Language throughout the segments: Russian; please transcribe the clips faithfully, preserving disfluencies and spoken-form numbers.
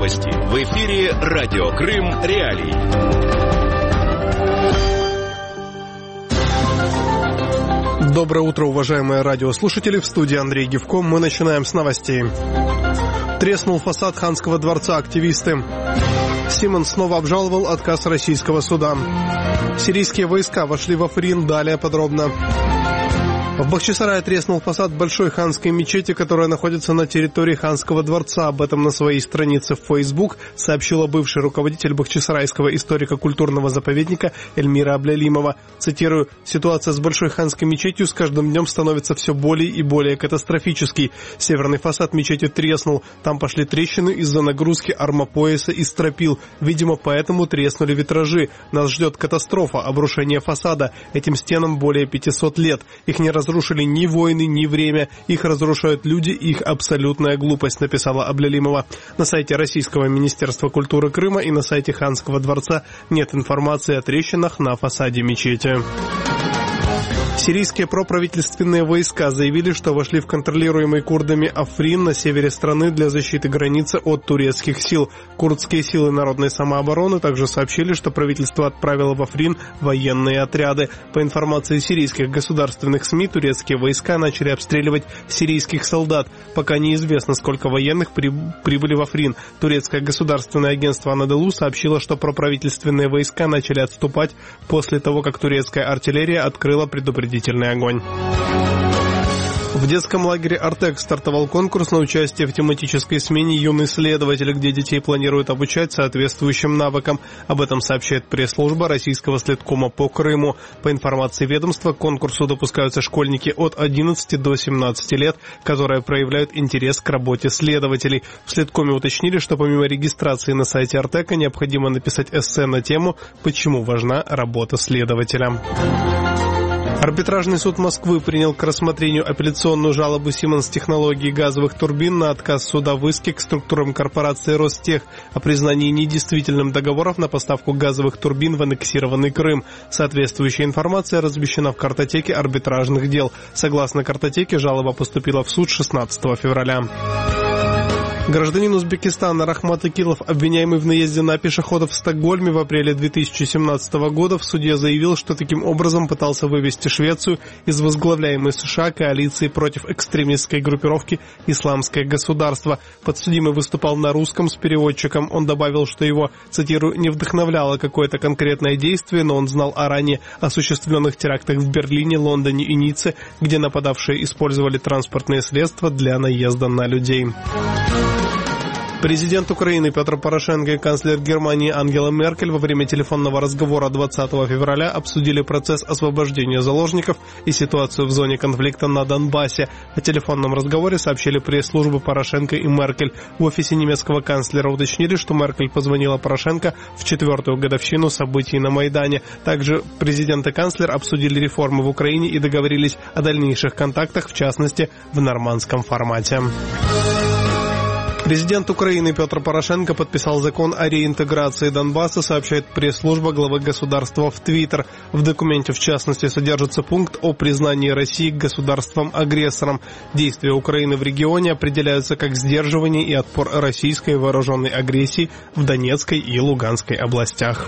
Новости. В эфире Радио Крым Реалии. Доброе утро, уважаемые радиослушатели. В студии Андрей Гевко. Мы начинаем с новостей. Треснул фасад Ханского дворца. Активисты. Симон снова обжаловал отказ российского суда. Сирийские войска вошли в Африн. Далее подробно. В Бахчисарае треснул фасад большой ханской мечети, которая находится на территории Ханского дворца. Об этом на своей странице в Facebook сообщила бывший руководитель Бахчисарайского историко-культурного заповедника Эльмира Аблялимова. Цитирую: «Ситуация с большой ханской мечетью с каждым днем становится все более и более катастрофической. Северный фасад мечети треснул. Там пошли трещины из-за нагрузки армопояса и стропил. Видимо, поэтому треснули витражи. Нас ждет катастрофа, обрушение фасада. Этим стенам более пятисот лет. Их не разрушили ни войны, ни время. Их разрушают люди, их абсолютная глупость», написала Аблялимова. На сайте Российского министерства культуры Крыма и на сайте Ханского дворца нет информации о трещинах на фасаде мечети. Сирийские проправительственные войска заявили, что вошли в контролируемый курдами Африн на севере страны для защиты границы от турецких сил. Курдские силы народной самообороны также сообщили, что правительство отправило в Африн военные отряды. По информации сирийских государственных СМИ, турецкие войска начали обстреливать сирийских солдат. Пока неизвестно, сколько военных при... прибыли в Африн. Турецкое государственное агентство Анадолу сообщило, что проправительственные войска начали отступать после того, как турецкая артиллерия открыла предупредительный огонь. В детском лагере «Артек» стартовал конкурс на участие в тематической смене «Юный следователь», где детей планируют обучать соответствующим навыкам. Об этом сообщает пресс-служба Российского следкома по Крыму. По информации ведомства, к конкурсу допускаются школьники от одиннадцати до семнадцати лет, которые проявляют интерес к работе следователей. В следкоме уточнили, что помимо регистрации на сайте «Артека» необходимо написать эссе на тему «Почему важна работа следователя». Арбитражный суд Москвы принял к рассмотрению апелляционную жалобу Siemens Технологий газовых турбин на отказ суда в иске к структурам корпорации «Ростех» о признании недействительным договоров на поставку газовых турбин в аннексированный Крым. Соответствующая информация размещена в картотеке арбитражных дел. Согласно картотеке, жалоба поступила в суд шестнадцатого февраля. Гражданин Узбекистана Рахмат Акилов, обвиняемый в наезде на пешеходов в Стокгольме в апреле две тысячи семнадцатого года, в суде заявил, что таким образом пытался вывести Швецию из возглавляемой США коалиции против экстремистской группировки «Исламское государство». Подсудимый выступал на русском с переводчиком. Он добавил, что его, цитирую, «не вдохновляло какое-то конкретное действие, но он знал о ранее осуществленных терактах в Берлине, Лондоне и Ницце, где нападавшие использовали транспортные средства для наезда на людей». Президент Украины Петр Порошенко и канцлер Германии Ангела Меркель во время телефонного разговора двадцатого февраля обсудили процесс освобождения заложников и ситуацию в зоне конфликта на Донбассе. О телефонном разговоре сообщили пресс-службы Порошенко и Меркель. В офисе немецкого канцлера уточнили, что Меркель позвонила Порошенко в четвертую годовщину событий на Майдане. Также президент и канцлер обсудили реформы в Украине и договорились о дальнейших контактах, в частности, в нормандском формате. Президент Украины Петр Порошенко подписал закон о реинтеграции Донбасса, сообщает пресс-служба главы государства в Твиттер. В документе, в частности, содержится пункт о признании России государством-агрессором. Действия Украины в регионе определяются как сдерживание и отпор российской вооруженной агрессии в Донецкой и Луганской областях.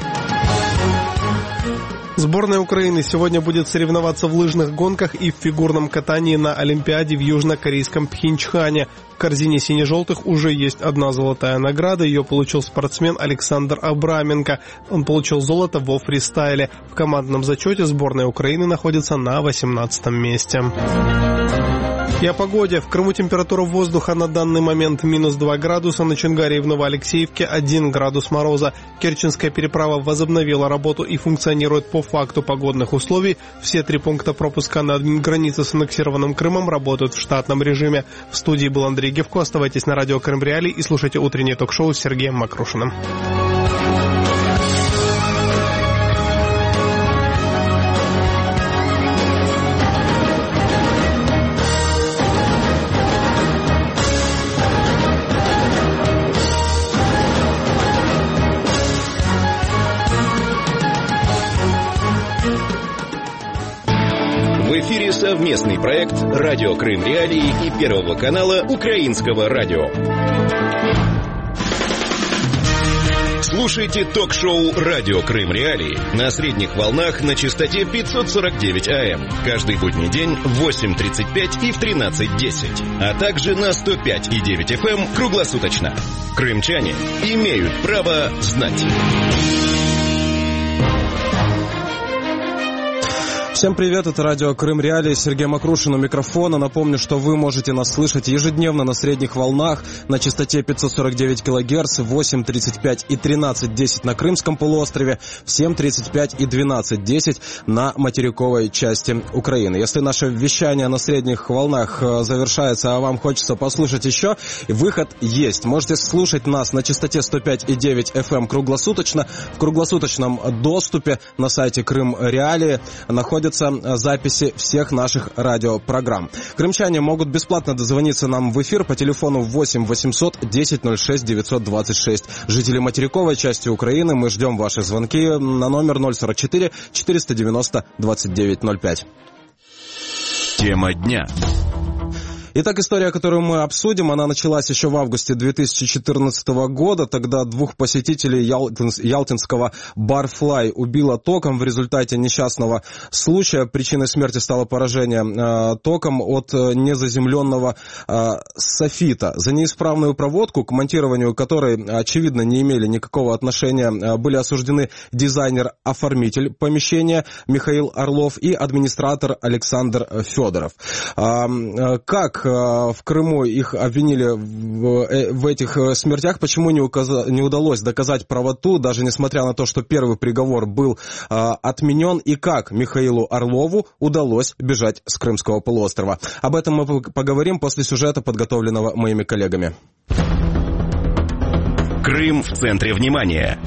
Сборная Украины сегодня будет соревноваться в лыжных гонках и в фигурном катании на Олимпиаде в южнокорейском Пхенчхане. В корзине сине-желтых уже есть одна золотая награда. Ее получил спортсмен Александр Абраменко. Он получил золото во фристайле. В командном зачете сборная Украины находится на восемнадцатом месте. И о погоде. В Крыму температура воздуха на данный момент минус два градуса, на Чонгаре и в Новоалексеевке один градус мороза. Керченская переправа возобновила работу и функционирует по факту погодных условий. Все три пункта пропуска на границе с аннексированным Крымом работают в штатном режиме. В студии был Андрей Гевко. Оставайтесь на радио Крым Реалии и слушайте утреннее ток-шоу с Сергеем Макрушиным. В эфире совместный проект «Радио Крым Реалии» и Первого канала Украинского радио. Слушайте ток-шоу «Радио Крым Реалии» на средних волнах на частоте пятьсот сорок девять АМ. Каждый будний день в восемь тридцать пять и в тринадцать десять. А также на сто пять и девять эф эм круглосуточно. Крымчане имеют право знать. Всем привет, это радио Крым Реалии, Сергей Макрушин у микрофона. Напомню, что вы можете нас слышать ежедневно на средних волнах на частоте пятьсот сорок девять килогерц, восемь тридцать пять и тринадцать десять на Крымском полуострове, в семь тридцать пять и двенадцать десять на материковой части Украины. Если наше вещание на средних волнах завершается, а вам хочется послушать еще, выход есть. Можете слушать нас на частоте сто пять и девять эф эм круглосуточно. В круглосуточном доступе на сайте Крым Реалии находится записи всех наших радиопрограмм. Крымчане могут бесплатно дозвониться нам в эфир по телефону восемь восемьсот десять ноль шесть девятьсот двадцать шесть. Жители материковой части Украины, мы ждем ваши звонки на номер ноль сорок четыре четыреста девяносто двадцать девять ноль пять. Тема дня. Итак, история, которую мы обсудим, она началась еще в августе две тысячи четырнадцатого года. Тогда двух посетителей Ялтин, ялтинского Barfly убило током. В результате несчастного случая причиной смерти стало поражение э, током от незаземленного э, софита. За неисправную проводку, к монтированию которой, очевидно, не имели никакого отношения, э, были осуждены дизайнер-оформитель помещения Михаил Орлов и администратор Александр Федоров. Э, э, как в Крыму их обвинили в, в этих смертях, почему не, указ... не удалось доказать правоту, даже несмотря на то, что первый приговор был а, отменен, и как Михаилу Орлову удалось бежать с Крымского полуострова. Об этом мы поговорим после сюжета, подготовленного моими коллегами. Крым в центре внимания.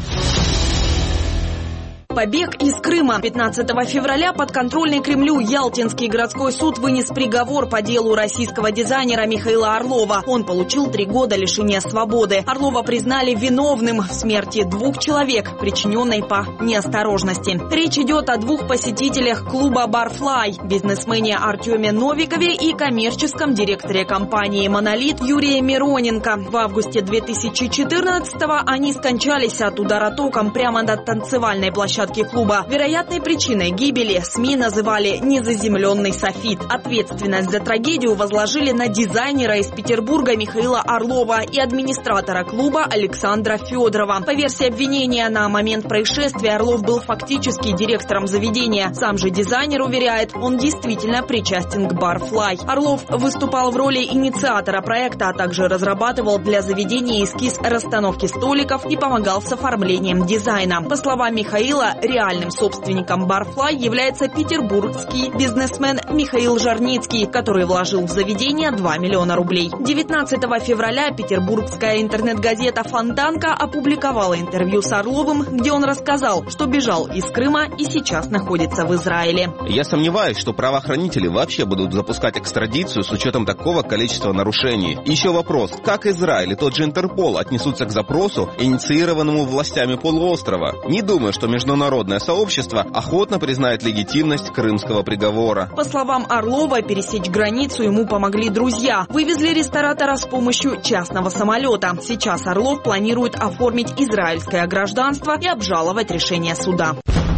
Побег из Крыма. пятнадцатого февраля подконтрольный Кремлю Ялтинский городской суд вынес приговор по делу российского дизайнера Михаила Орлова. Он получил три года лишения свободы. Орлова признали виновным в смерти двух человек, причиненной по неосторожности. Речь идет о двух посетителях клуба Barfly, бизнесмене Артеме Новикове и коммерческом директоре компании «Монолит» Юрия Мироненко. В августе две тысячи четырнадцатого они скончались от удара током прямо над танцевальной площадкой клуба. Вероятной причиной гибели СМИ называли незаземленный софит. Ответственность за трагедию возложили на дизайнера из Петербурга Михаила Орлова и администратора клуба Александра Федорова. По версии обвинения, на момент происшествия Орлов был фактически директором заведения. Сам же дизайнер уверяет, он действительно причастен к Barfly. Орлов выступал в роли инициатора проекта, а также разрабатывал для заведения эскиз расстановки столиков и помогал с оформлением дизайна. По словам Михаила, реальным собственником Barfly является петербургский бизнесмен Михаил Жарницкий, который вложил в заведение два миллиона рублей. девятнадцатого февраля петербургская интернет-газета «Фонтанка» опубликовала интервью с Орловым, где он рассказал, что бежал из Крыма и сейчас находится в Израиле. Я сомневаюсь, что правоохранители вообще будут запускать экстрадицию с учетом такого количества нарушений. И еще вопрос, как Израиль и тот же Интерпол отнесутся к запросу, инициированному властями полуострова? Не думаю, что международные Международное сообщество охотно признает легитимность крымского приговора. По словам Орлова, пересечь границу ему помогли друзья. Вывезли ресторатора с помощью частного самолета. Сейчас Орлов планирует оформить израильское гражданство и обжаловать решение суда.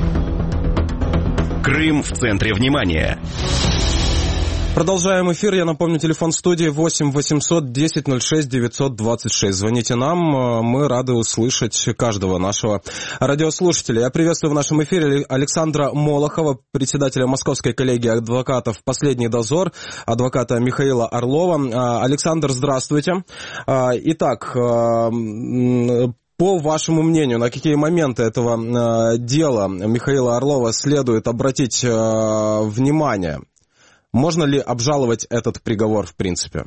Крым в центре внимания. Продолжаем эфир. Я напомню, телефон студии восемь восемьсот десять ноль шесть девятьсот двадцать шесть. Звоните нам, мы рады услышать каждого нашего радиослушателя. Я приветствую в нашем эфире Александра Молохова, председателя Московской коллегии адвокатов «Последний дозор», адвоката Михаила Орлова. Александр, здравствуйте. Итак, по вашему мнению, на какие моменты этого дела Михаила Орлова следует обратить внимание? Можно ли обжаловать этот приговор в принципе?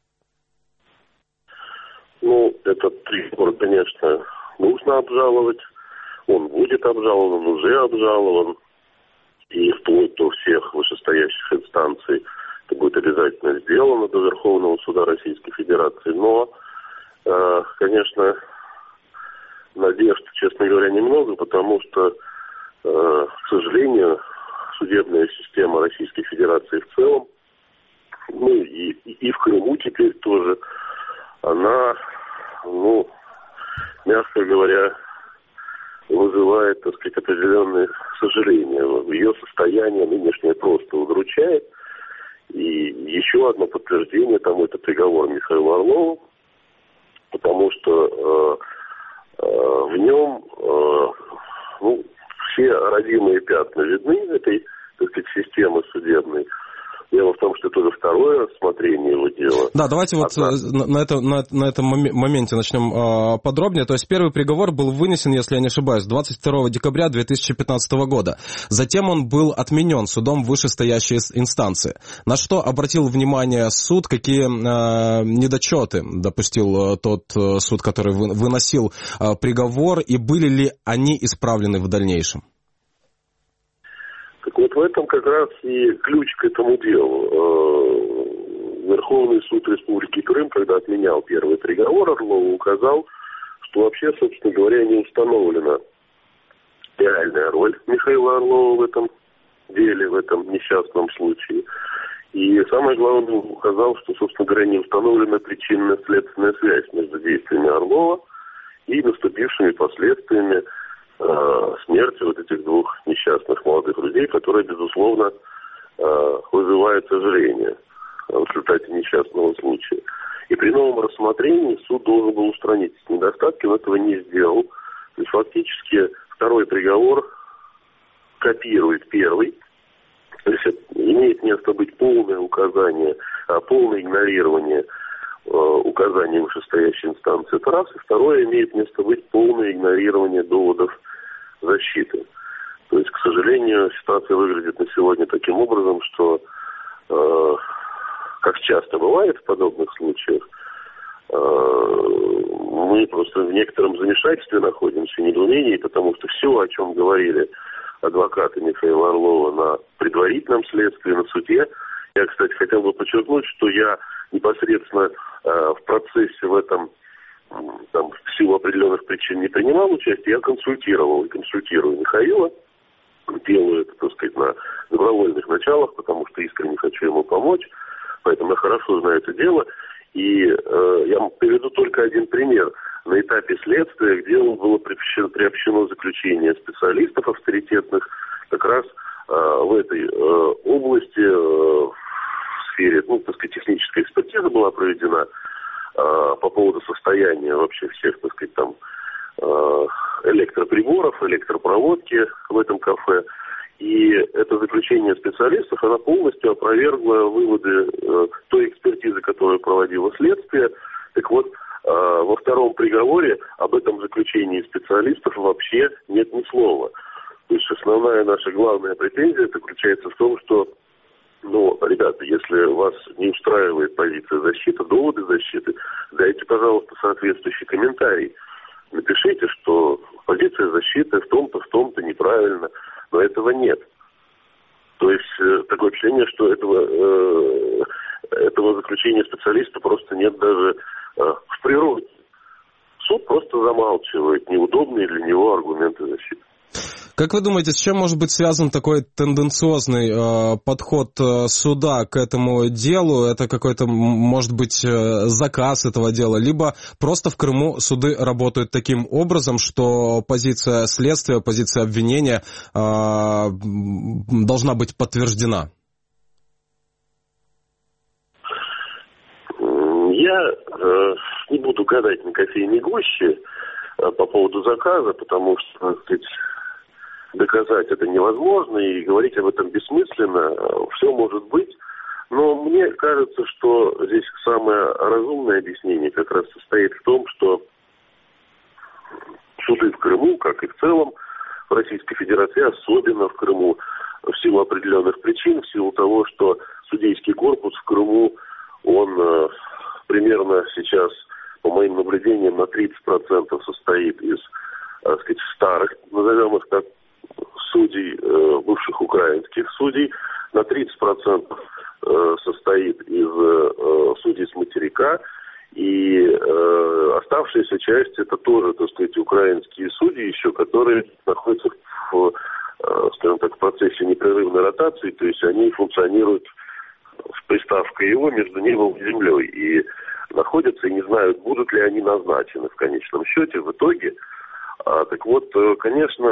Ну, этот приговор, конечно, нужно обжаловать. Он будет обжалован, уже обжалован. И вплоть до всех вышестоящих инстанций это будет обязательно сделано до Верховного суда Российской Федерации. Но, э, конечно, надежд, честно говоря, немного, потому что, э, к сожалению, судебная система Российской Федерации в целом, ну и, и в Крыму теперь тоже, она, ну, мягко говоря, так сказать, определенные сожаления. Ее состояние нынешнее просто удручает. И еще одно подтверждение тому — это приговор Михаилу Орлову, потому что э, э, в нем э, ну, все родимые пятна видны этой, так сказать, системы судебной. Дело в том, что это уже второе рассмотрение его дела. Да, давайте вот Одна... на, на, это, на, на этом моменте начнем э, подробнее. То есть первый приговор был вынесен, если я не ошибаюсь, двадцать второго декабря две тысячи пятнадцатого года. Затем он был отменен судом вышестоящей инстанции. На что обратил внимание суд, какие э, недочеты допустил тот э, суд, который вы, выносил э, приговор, и были ли они исправлены в дальнейшем? Так вот в этом как раз и ключ к этому делу. Верховный суд Республики Крым, когда отменял первый приговор Орлову, указал, что вообще, собственно говоря, не установлена реальная роль Михаила Орлова в этом деле, в этом несчастном случае. И самое главное, указал, что, собственно говоря, не установлена причинно-следственная связь между действиями Орлова и наступившими последствиями смерти вот этих двух несчастных молодых людей, которые, безусловно, вызывают сожаление в результате несчастного случая. И при новом рассмотрении суд должен был устранить эти недостатки, но этого не сделал. То есть фактически второй приговор копирует первый. То есть имеет место быть полное указание, полное игнорирование указаний вышестоящей инстанции. Это раз. И второе, имеет место быть полное игнорирование доводов защиты. То есть, к сожалению, ситуация выглядит на сегодня таким образом, что, э, как часто бывает в подобных случаях, э, мы просто в некотором замешательстве находимся, недоумении, потому что все, о чем говорили адвокаты Михаила Орлова на предварительном следствии, на суде, я, кстати, хотел бы подчеркнуть, что я непосредственно э, в процессе в этом там, в силу определенных причин не принимал участие, я консультировал и консультирую Михаила, делаю это, так сказать, на добровольных началах, потому что искренне хочу ему помочь, поэтому я хорошо знаю это дело. И э, я приведу только один пример. На этапе следствия к делу было приобщено, приобщено заключение специалистов авторитетных как раз э, в этой э, области, э, в сфере, ну, так сказать, техническая экспертиза была проведена по поводу состояния вообще всех, так сказать, там электроприборов, электропроводки в этом кафе. И это заключение специалистов, она полностью опровергла выводы той экспертизы, которую проводило следствие. Так вот, во втором приговоре об этом заключении специалистов вообще нет ни слова. То есть основная наша главная претензия заключается в том, что ну, ребята, если вас не устраивает позиция защиты, доводы защиты, дайте, пожалуйста, соответствующий комментарий. Напишите, что позиция защиты в том-то, в том-то неправильно, но этого нет. То есть э, такое впечатление, что этого, э, этого заключения специалиста просто нет даже э, в природе. Суд просто замалчивает неудобные для него аргументы защиты. Как вы думаете, с чем может быть связан такой тенденциозный э, подход э, суда к этому делу? Это какой-то, может быть, э, заказ этого дела, либо просто в Крыму суды работают таким образом, что позиция следствия, позиция обвинения э, должна быть подтверждена? Я э, не буду гадать на кофейной гуще э, по поводу заказа, потому что, так сказать, доказать это невозможно, и говорить об этом бессмысленно. Все может быть. Но мне кажется, что здесь самое разумное объяснение как раз состоит в том, что суды в Крыму, как и в целом в Российской Федерации, особенно в Крыму, в силу определенных причин, в силу того, что судейский корпус в Крыму, он э, примерно сейчас, по моим наблюдениям, на тридцать процентов состоит из, так сказать, старых, назовем их так, судей, э, бывших украинских судей, на тридцать процентов э, состоит из э, судей с материка, и э, оставшаяся часть это тоже, так сказать, украинские судьи еще, которые находятся в, э, скажем так, в процессе непрерывной ротации, то есть они функционируют с приставкой его между небом и землей, и находятся и не знают, будут ли они назначены в конечном счете в итоге. А, так вот, конечно,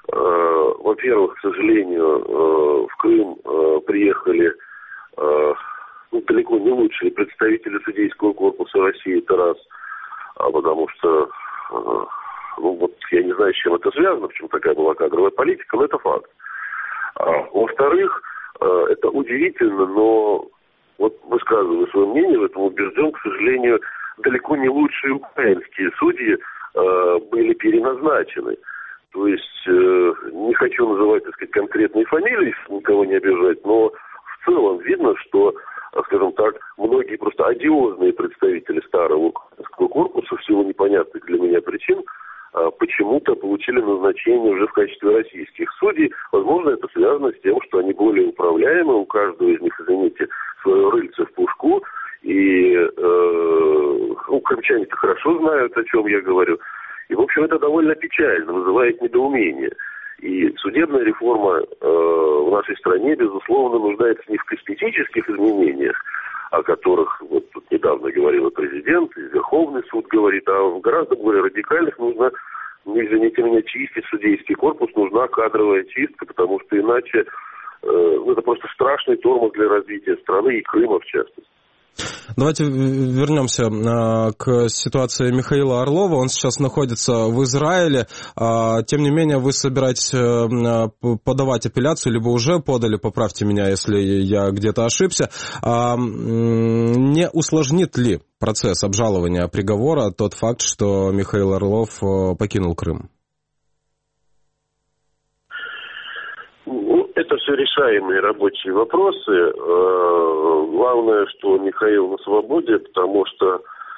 Во-первых, к сожалению, в Крым приехали ну, далеко не лучшие представители судейского корпуса России, это раз, потому что, ну вот, я не знаю, с чем это связано, почему такая была кадровая политика, но это факт. Во-вторых, это удивительно, но вот высказываю свое мнение, в этом убежден, к сожалению, далеко не лучшие украинские судьи были переназначены. То есть, не хочу называть, так сказать, конкретные фамилии, никого не обижать, но в целом видно, что, скажем так, многие просто одиозные представители старого украинского корпуса в силу непонятных для меня причин почему-то получили назначение уже в качестве российских судей. Возможно, это связано с тем, что они более управляемы, у каждого из них, извините, свое рыльце в пушку, и э, ну, крымчане-то хорошо знают, о чем я говорю. И, в общем, это довольно печально, вызывает недоумение. И судебная реформа э, в нашей стране, безусловно, нуждается не в косметических изменениях, о которых вот тут недавно говорил и президент, и Верховный суд говорит, а в гораздо более радикальных нужно, ну, извините меня, чистить судейский корпус, нужна кадровая чистка, потому что иначе э, ну, это просто страшный тормоз для развития страны и Крыма в частности. Давайте вернемся к ситуации Михаила Орлова. Он сейчас находится в Израиле. Тем не менее, вы собираетесь подавать апелляцию, либо уже подали, поправьте меня, если я где-то ошибся. Не усложнит ли процесс обжалования приговора тот факт, что Михаил Орлов покинул Крым? Это все решаемые рабочие вопросы. Главное, что Михаил на свободе, потому что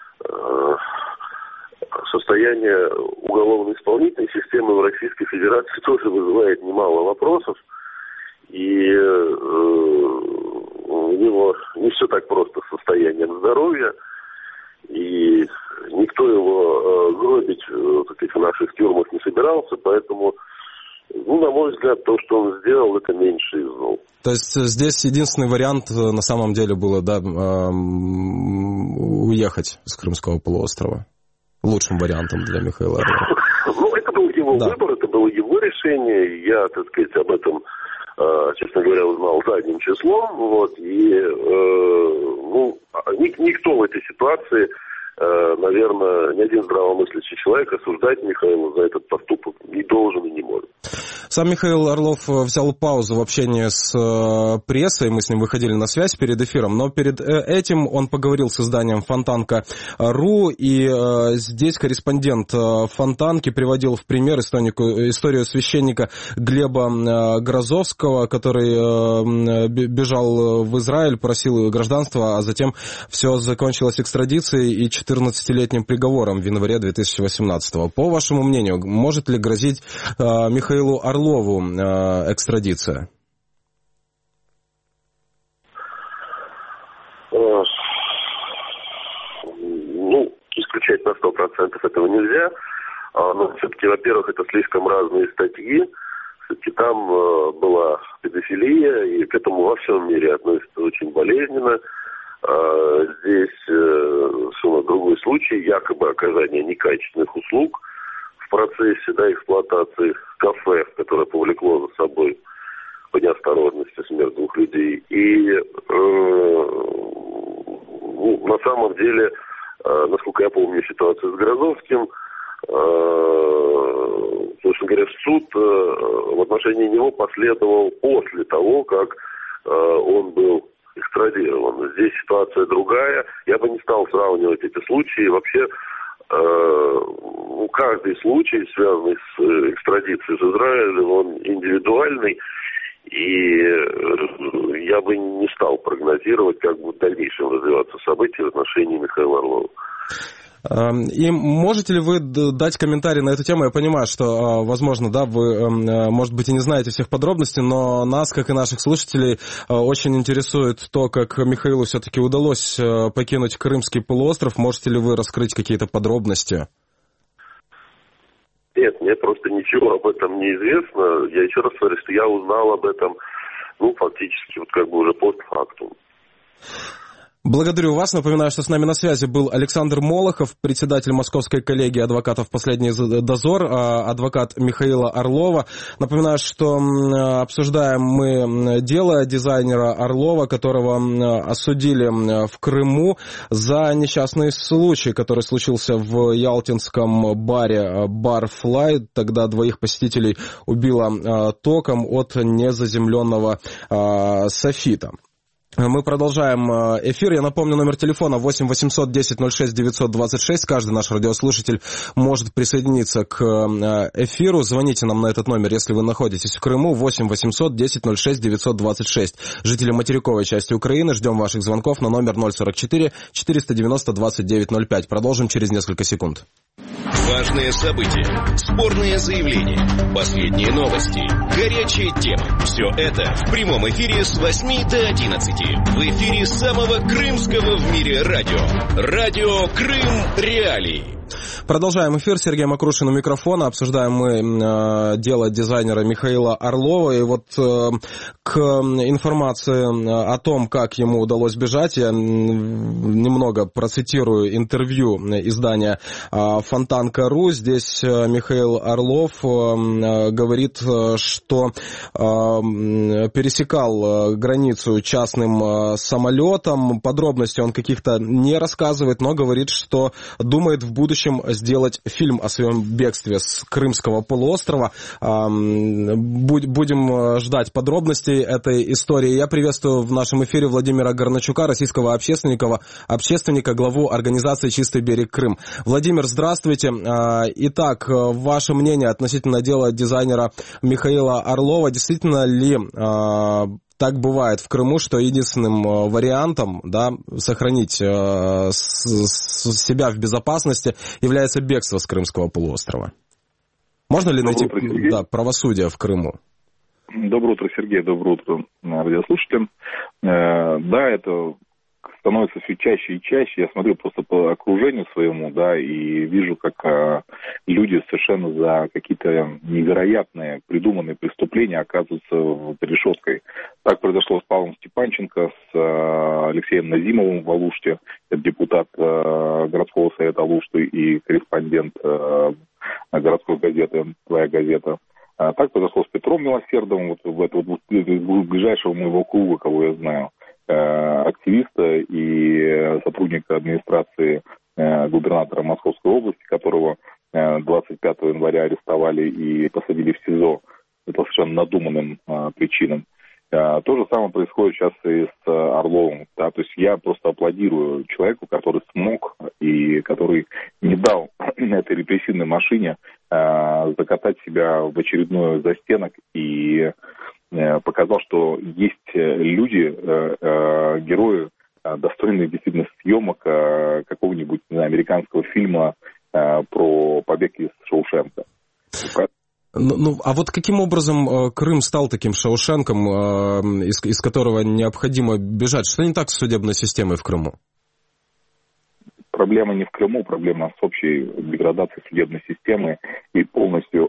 состояние уголовно-исполнительной системы в Российской Федерации тоже вызывает немало вопросов. И у него не все так просто с состоянием здоровья. И никто его гробить, так сказать, в наших тюрьмах не собирался, поэтому... Ну, на мой взгляд, то, что он сделал, это меньше из зол. То есть здесь единственный вариант на самом деле было, да, уехать с Крымского полуострова? Лучшим вариантом для Михаила Орлова. Ну, это был его да. выбор, это было его решение. Я, так сказать, об этом, честно говоря, узнал задним числом. Вот, и, ну, никто в этой ситуации... наверное, ни один здравомыслящий человек осуждать Михаила за этот поступок не должен и не может. Сам Михаил Орлов взял паузу в общении с прессой, мы с ним выходили на связь перед эфиром, но перед этим он поговорил с изданием Фонтанка.ру, и здесь корреспондент Фонтанки приводил в пример историю священника Глеба Грозовского, который бежал в Израиль, просил гражданства, а затем все закончилось экстрадицией и четырнадцатилетним приговором в январе две тысячи восемнадцатого. По вашему мнению, может ли грозить э, Михаилу Орлову э, экстрадиция? Ну, исключать на сто процентов этого нельзя. Но все-таки, во-первых, это слишком разные статьи. Все-таки там э, была педофилия, и к этому во всем мире относятся очень болезненно. Здесь совершенно другой случай, якобы оказание некачественных услуг в процессе да, эксплуатации кафе, которое повлекло за собой по неосторожности смерть двух людей. И э, ну, на самом деле, э, насколько я помню ситуацию с Грозовским, э, собственно говоря, суд э, в отношении него последовал после того, как э, он был экстрадирован. Здесь ситуация другая. Я бы не стал сравнивать эти случаи. Вообще, э, каждый случай, связанный с экстрадицией с Израилем, он индивидуальный. И э, я бы не стал прогнозировать, как будут в дальнейшем развиваться события в отношении Михаила Орлова. И можете ли вы дать комментарий на эту тему? Я понимаю, что, возможно, да, вы, может быть, и не знаете всех подробностей, но нас, как и наших слушателей, очень интересует то, как Михаилу все-таки удалось покинуть Крымский полуостров. Можете ли вы раскрыть какие-то подробности? Нет, мне просто ничего об этом не известно. Я еще раз говорю, что я узнал об этом, ну, фактически, вот как бы уже постфактум. Благодарю вас. Напоминаю, что с нами на связи был Александр Молохов, председатель Московской коллегии адвокатов «Последний дозор», адвокат Михаила Орлова. Напоминаю, что обсуждаем мы дело дизайнера Орлова, которого осудили в Крыму за несчастный случай, который случился в ялтинском баре «Барфлай». Тогда двоих посетителей убило током от незаземленного софита. Мы продолжаем эфир. Я напомню, номер телефона восемь восемьсот десять ноль шесть девятьсот двадцать шесть. Каждый наш радиослушатель может присоединиться к эфиру. Звоните нам на этот номер, если вы находитесь в Крыму. восемь восемьсот десять ноль шесть девятьсот двадцать шесть. Жители материковой части Украины, ждем ваших звонков на номер ноль сорок четыре четыреста девяносто двадцать девять ноль пять. Продолжим через несколько секунд. Важные события, спорные заявления, последние новости, горячие темы. Все это в прямом эфире с восьми до одиннадцати. В эфире самого крымского в мире радио. Радио Крым Реалии. Продолжаем эфир. Сергей Макрушин у микрофона. Обсуждаем мы э, дело дизайнера Михаила Орлова. И вот э, к информации о том, как ему удалось бежать, я немного процитирую интервью издания э, Фонтанка.ру. Здесь э, Михаил Орлов э, говорит, что э, пересекал границу частным э, самолетом. Подробностей он каких-то не рассказывает, но говорит, что думает в будущем сделать фильм о своем бегстве с Крымского полуострова. Будем ждать подробностей этой истории. Я приветствую в нашем эфире Владимира Горначука, российского общественника, общественника, главу организации «Чистый берег Крым». Владимир, здравствуйте. Итак, ваше мнение относительно дела дизайнера Михаила Орлова. Действительно ли так бывает в Крыму, что единственным вариантом, да, сохранить э, с, с себя в безопасности является бегство с Крымского полуострова? Можно ли найти да, правосудие в Крыму? Доброе утро, Сергей. Доброе утро, радиослушателям. Э, да, это становится все чаще и чаще. Я смотрю просто по окружению своему, да, и вижу, как а, люди совершенно за какие-то невероятные придуманные преступления оказываются под решеткой. Так произошло с Павлом Степанченко, с а, Алексеем Назимовым в Алуште, это депутат а, городского совета Алушты и корреспондент а, городской газеты «Твоя газета». А, так произошло с Петром Милосердовым, вот, в это, вот, ближайшего моего круга, кого я знаю, активиста и сотрудника администрации губернатора Московской области, которого двадцать пятого января арестовали и посадили в СИЗО по совершенно надуманным причинам. То же самое происходит сейчас и с Орловым. Да? То есть я просто аплодирую человеку, который смог и который не дал этой репрессивной машине закатать себя в очередной застенок и показал, что есть люди, герои, достойные действительно съемок какого-нибудь, не знаю, американского фильма про побег из Шоушенка. Ну, ну, а вот каким образом Крым стал таким Шоушенком, из, из которого необходимо бежать? Что не так с судебной системой в Крыму? Проблема не в Крыму, проблема с общей деградацией судебной системы и полностью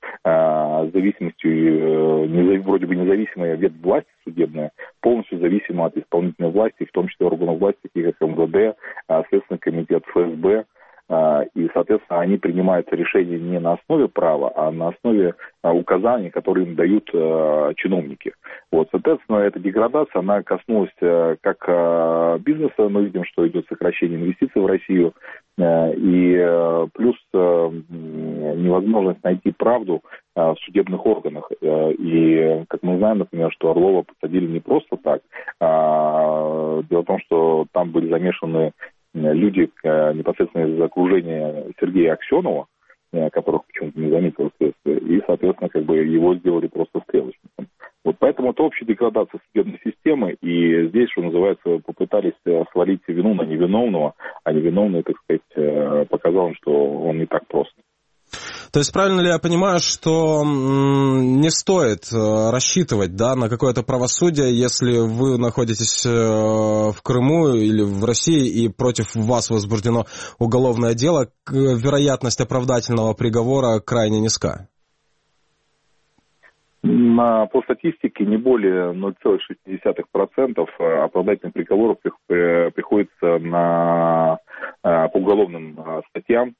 зависимостью, вроде бы независимая ветвь власти судебная, полностью зависима от исполнительной власти, в том числе органов власти, таких как эм вэ дэ, Следственный комитет, эф эс бэ, и, соответственно, они принимают решения не на основе права, а на основе указаний, которые им дают чиновники. Вот, соответственно, эта деградация, она коснулась как бизнеса, мы видим, что идет сокращение инвестиций в Россию, и плюс невозможность найти правду в судебных органах. И, как мы знаем, например, что Орлова посадили не просто так. Дело в том, что там были замешаны люди непосредственно из окружения Сергея Аксенова, которых почему-то не заметил следствие, и, соответственно, как бы его сделали просто стрелочником. Вот поэтому это общая деградация судебной системы, и здесь, что называется, попытались свалить вину на невиновного, а невиновный, так сказать, показал, что он не так прост. То есть правильно ли я понимаю, что не стоит рассчитывать, да, на какое-то правосудие, если вы находитесь в Крыму или в России и против вас возбуждено уголовное дело, вероятность оправдательного приговора крайне низка? На, по статистике не более ноль целых шесть десятых процента оправдательных приговоров приходится на, по уголовным статьям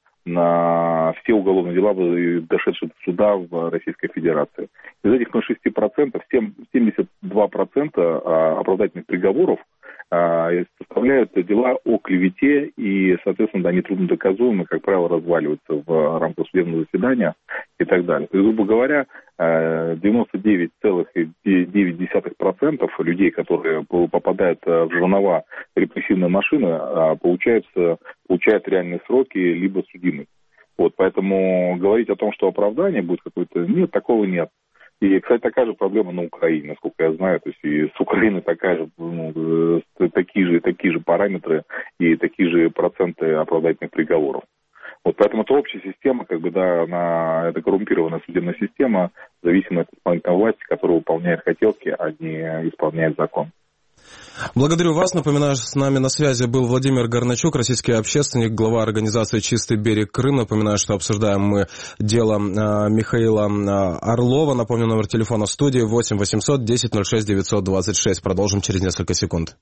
на все уголовные дела, дошедшие до суда в Российской Федерации. Из этих ноль целых шесть десятых процента семьдесят два процента оправдательных приговоров составляют дела о клевете и, соответственно, они трудно доказуемы, как правило, разваливаются в рамках судебного заседания и так далее. То есть, грубо говоря, девяносто девять целых девять десятых процента людей, которые попадают в жернова репрессивной машины, получаются, получают реальные сроки либо судимость. Вот, поэтому говорить о том, что оправдание будет какое-то, нет, такого нет. И, кстати, такая же проблема на Украине, насколько я знаю. То есть и с Украиной такая же, ну, такие же, такие же параметры и такие же проценты оправдательных приговоров. Вот поэтому это общая система, как бы, да, она, это коррумпированная судебная система, зависимая от исполнительной власти, которая выполняет хотелки, а не исполняет закон. Благодарю вас. Напоминаю, с нами на связи был Владимир Горначук, российский общественник, глава организации «Чистый берег Крым». Напоминаю, что обсуждаем мы дело э, Михаила э, Орлова. Напомню, номер телефона в студии восемь восемьсот десять ноль шесть девятьсот двадцать шесть. Продолжим через несколько секунд.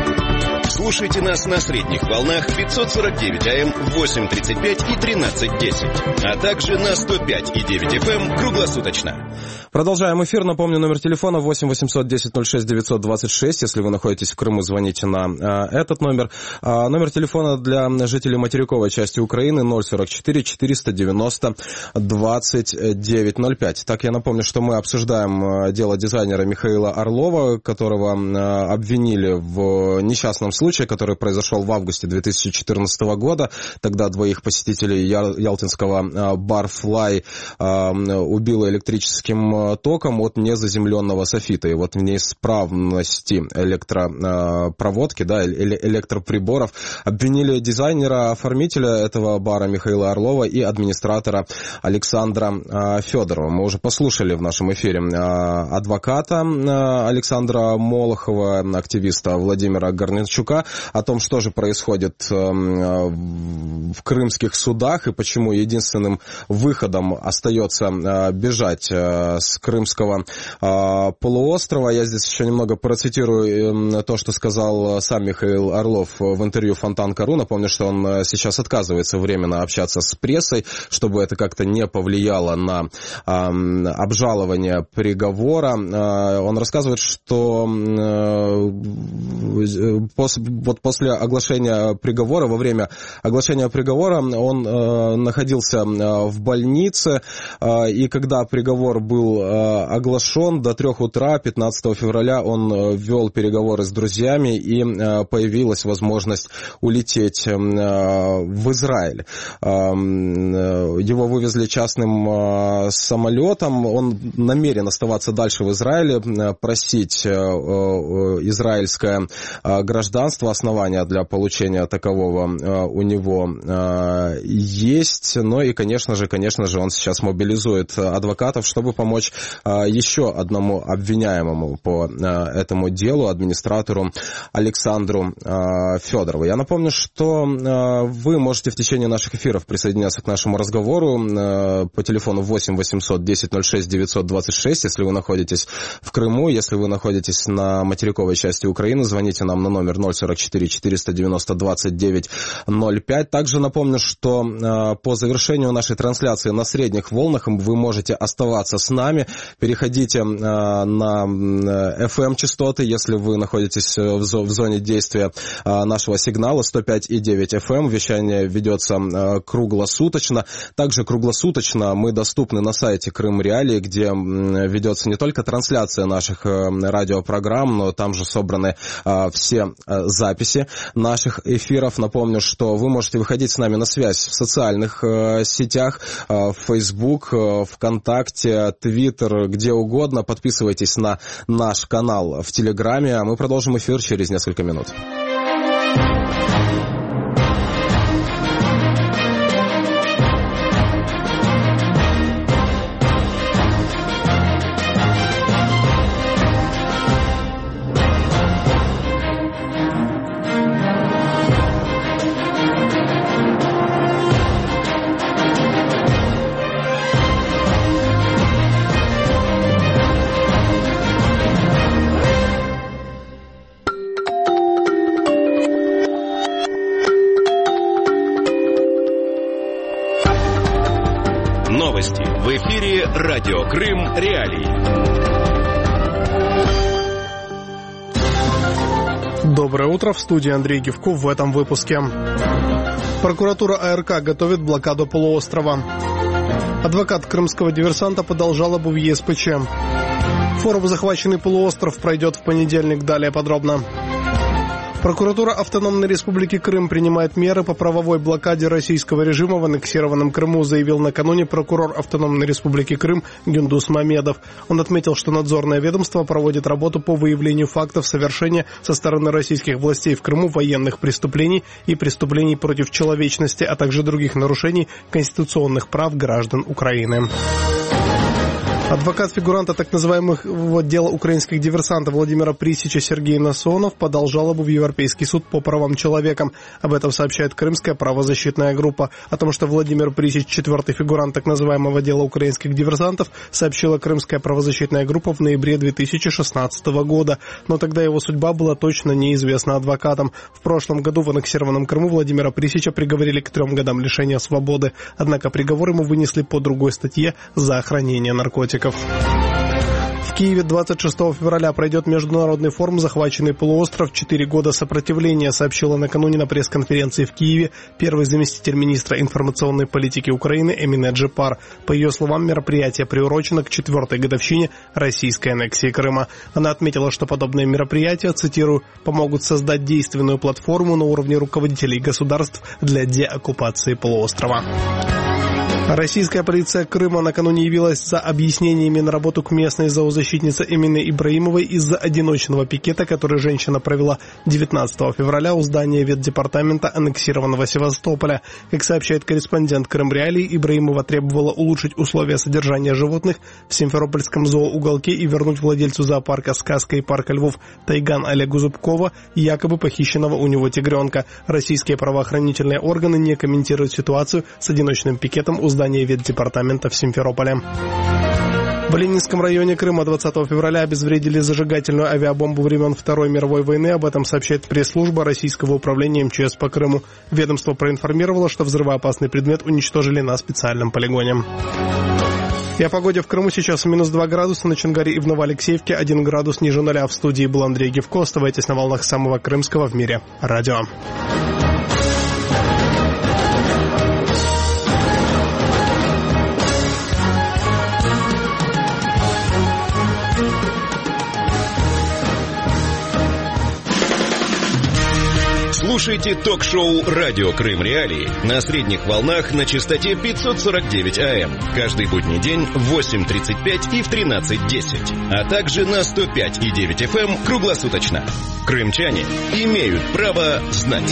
Слушайте нас на средних волнах пятьсот сорок девять АМ, восемь тридцать пять и тринадцать десять, а также на сто пять и девять эф эм круглосуточно. Продолжаем эфир. Напомню, номер телефона восемь восемьсот десять ноль шесть девятьсот двадцать шесть. Если вы находитесь в Крыму, звоните на а, этот номер. А, номер телефона для жителей материковой части Украины ноль сорок четыре четыреста девяносто двадцать девять ноль пять. Так, я напомню, что мы обсуждаем дело дизайнера Михаила Орлова, которого а, обвинили в несчастном случае, который произошел в августе две тысячи четырнадцатого года. Тогда двоих посетителей ялтинского Barfly убило электрическим током от незаземленного софита. И вот в неисправности электропроводки, да, электроприборов обвинили дизайнера, оформителя этого бара Михаила Орлова и администратора Александра Федорова. Мы уже послушали в нашем эфире адвоката Александра Молохова, активиста Владимира Горначука, о том, что же происходит в крымских судах и почему единственным выходом остается бежать с крымского полуострова. Я здесь еще немного процитирую то, что сказал сам Михаил Орлов в интервью Фонтан.ру. Напомню, что он сейчас отказывается временно общаться с прессой, чтобы это как-то не повлияло на обжалование приговора. Он рассказывает, что вот после оглашения приговора, во время оглашения приговора он э, находился в больнице, э, и когда приговор был э, оглашен, до трех утра пятнадцатого февраля он вел переговоры с друзьями, и э, появилась возможность улететь э, в Израиль. Э, его вывезли частным э, самолетом, он намерен оставаться дальше в Израиле, э, просить э, э, израильское э, гражданство, основания для получения такового э, у него э, есть. Ну и, конечно же, конечно же, он сейчас мобилизует адвокатов, чтобы помочь э, еще одному обвиняемому по э, этому делу, администратору Александру э, Федорову. Я напомню, что э, вы можете в течение наших эфиров присоединяться к нашему разговору э, по телефону восемь восемьсот десять ноль шесть девятьсот двадцать шесть, если вы находитесь в Крыму, если вы находитесь на материковой части Украины, звоните нам на номер ноль сорок четыре четыреста девяносто двадцать девять ноль пять. Также напомню, что э, по завершению нашей трансляции на средних волнах вы можете оставаться с нами. Переходите э, на эф эм-частоты, если вы находитесь в, зо- в зоне действия э, нашего сигнала сто пять и девять эф эм. Вещание ведется э, круглосуточно. Также круглосуточно мы доступны на сайте Крым Реалии, где э, ведется не только трансляция наших э, радиопрограмм, но там же собраны э, все э, записи наших эфиров. Напомню, что вы можете выходить с нами на связь в социальных э, сетях, э, в Facebook, э, ВКонтакте, Твиттер, где угодно. Подписывайтесь на наш канал в Телеграме, а мы продолжим эфир через несколько минут. «Радио Крым. Реалии». Доброе утро, в студии Андрей Гивков в этом выпуске. Прокуратура АРК готовит блокаду полуострова. Адвокат крымского диверсанта подал жалобу в ЕСПЧ. Форум «Захваченный полуостров» пройдет в понедельник, далее подробно. Прокуратура Автономной Республики Крым принимает меры по правовой блокаде российского режима в аннексированном Крыму, заявил накануне прокурор Автономной Республики Крым Гюндус Мамедов. Он отметил, что надзорное ведомство проводит работу по выявлению фактов совершения со стороны российских властей в Крыму военных преступлений и преступлений против человечности, а также других нарушений конституционных прав граждан Украины. Адвокат фигуранта так называемого дела украинских диверсантов Владимира Присича Сергей Насонов подал жалобу в Европейский суд по правам человека. Об этом сообщает крымская правозащитная группа. О том, что Владимир Присич, четвертый фигурант так называемого дела украинских диверсантов, сообщила крымская правозащитная группа в ноябре две тысячи шестнадцатого года. Но тогда его судьба была точно неизвестна адвокатам. В прошлом году в аннексированном Крыму Владимира Присича приговорили к трем годам лишения свободы. Однако приговор ему вынесли по другой статье за хранение наркотиков. В Киеве двадцать шестого февраля пройдет международный форум «Захваченный полуостров. Четыре года сопротивления», сообщила накануне на пресс-конференции в Киеве первый заместитель министра информационной политики Украины Эмине Джипар. По ее словам, мероприятие приурочено к четвертой годовщине российской аннексии Крыма. Она отметила, что подобные мероприятия, цитирую, «помогут создать действенную платформу на уровне руководителей государств для деоккупации полуострова». Российская полиция Крыма накануне явилась за объяснениями на работу к местной зоозащитнице Эмине Ибраимовой из-за одиночного пикета, который женщина провела девятнадцатого февраля у здания ветдепартамента аннексированного Севастополя. Как сообщает корреспондент Крым Реалий, Ибраимова требовала улучшить условия содержания животных в Симферопольском зооуголке и вернуть владельцу зоопарка «Сказка» и парка Львов Тайган Олегу Зубкова якобы похищенного у него тигренка. Российские правоохранительные органы не комментируют ситуацию с одиночным пикетом у здания ветдепартамента в Симферополе. В Ленинском районе Крыма двадцатого февраля обезвредили зажигательную авиабомбу времен Второй мировой войны. Об этом сообщает пресс-служба Российского управления эм че эс по Крыму. Ведомство проинформировало, что взрывоопасный предмет уничтожили на специальном полигоне. И о погоде в Крыму сейчас минус два градуса, на Чонгаре и в Новоалексеевке один градус ниже нуля. В студии был Андрей Гивко. Оставайтесь на волнах самого крымского в мире радио. Слушайте ток-шоу «Радио Крым. Реалии» на средних волнах на частоте пятьсот сорок девять АМ. Каждый будний день в восемь тридцать пять и в тринадцать десять. А также на сто пять и девять эф эм круглосуточно. Крымчане имеют право знать.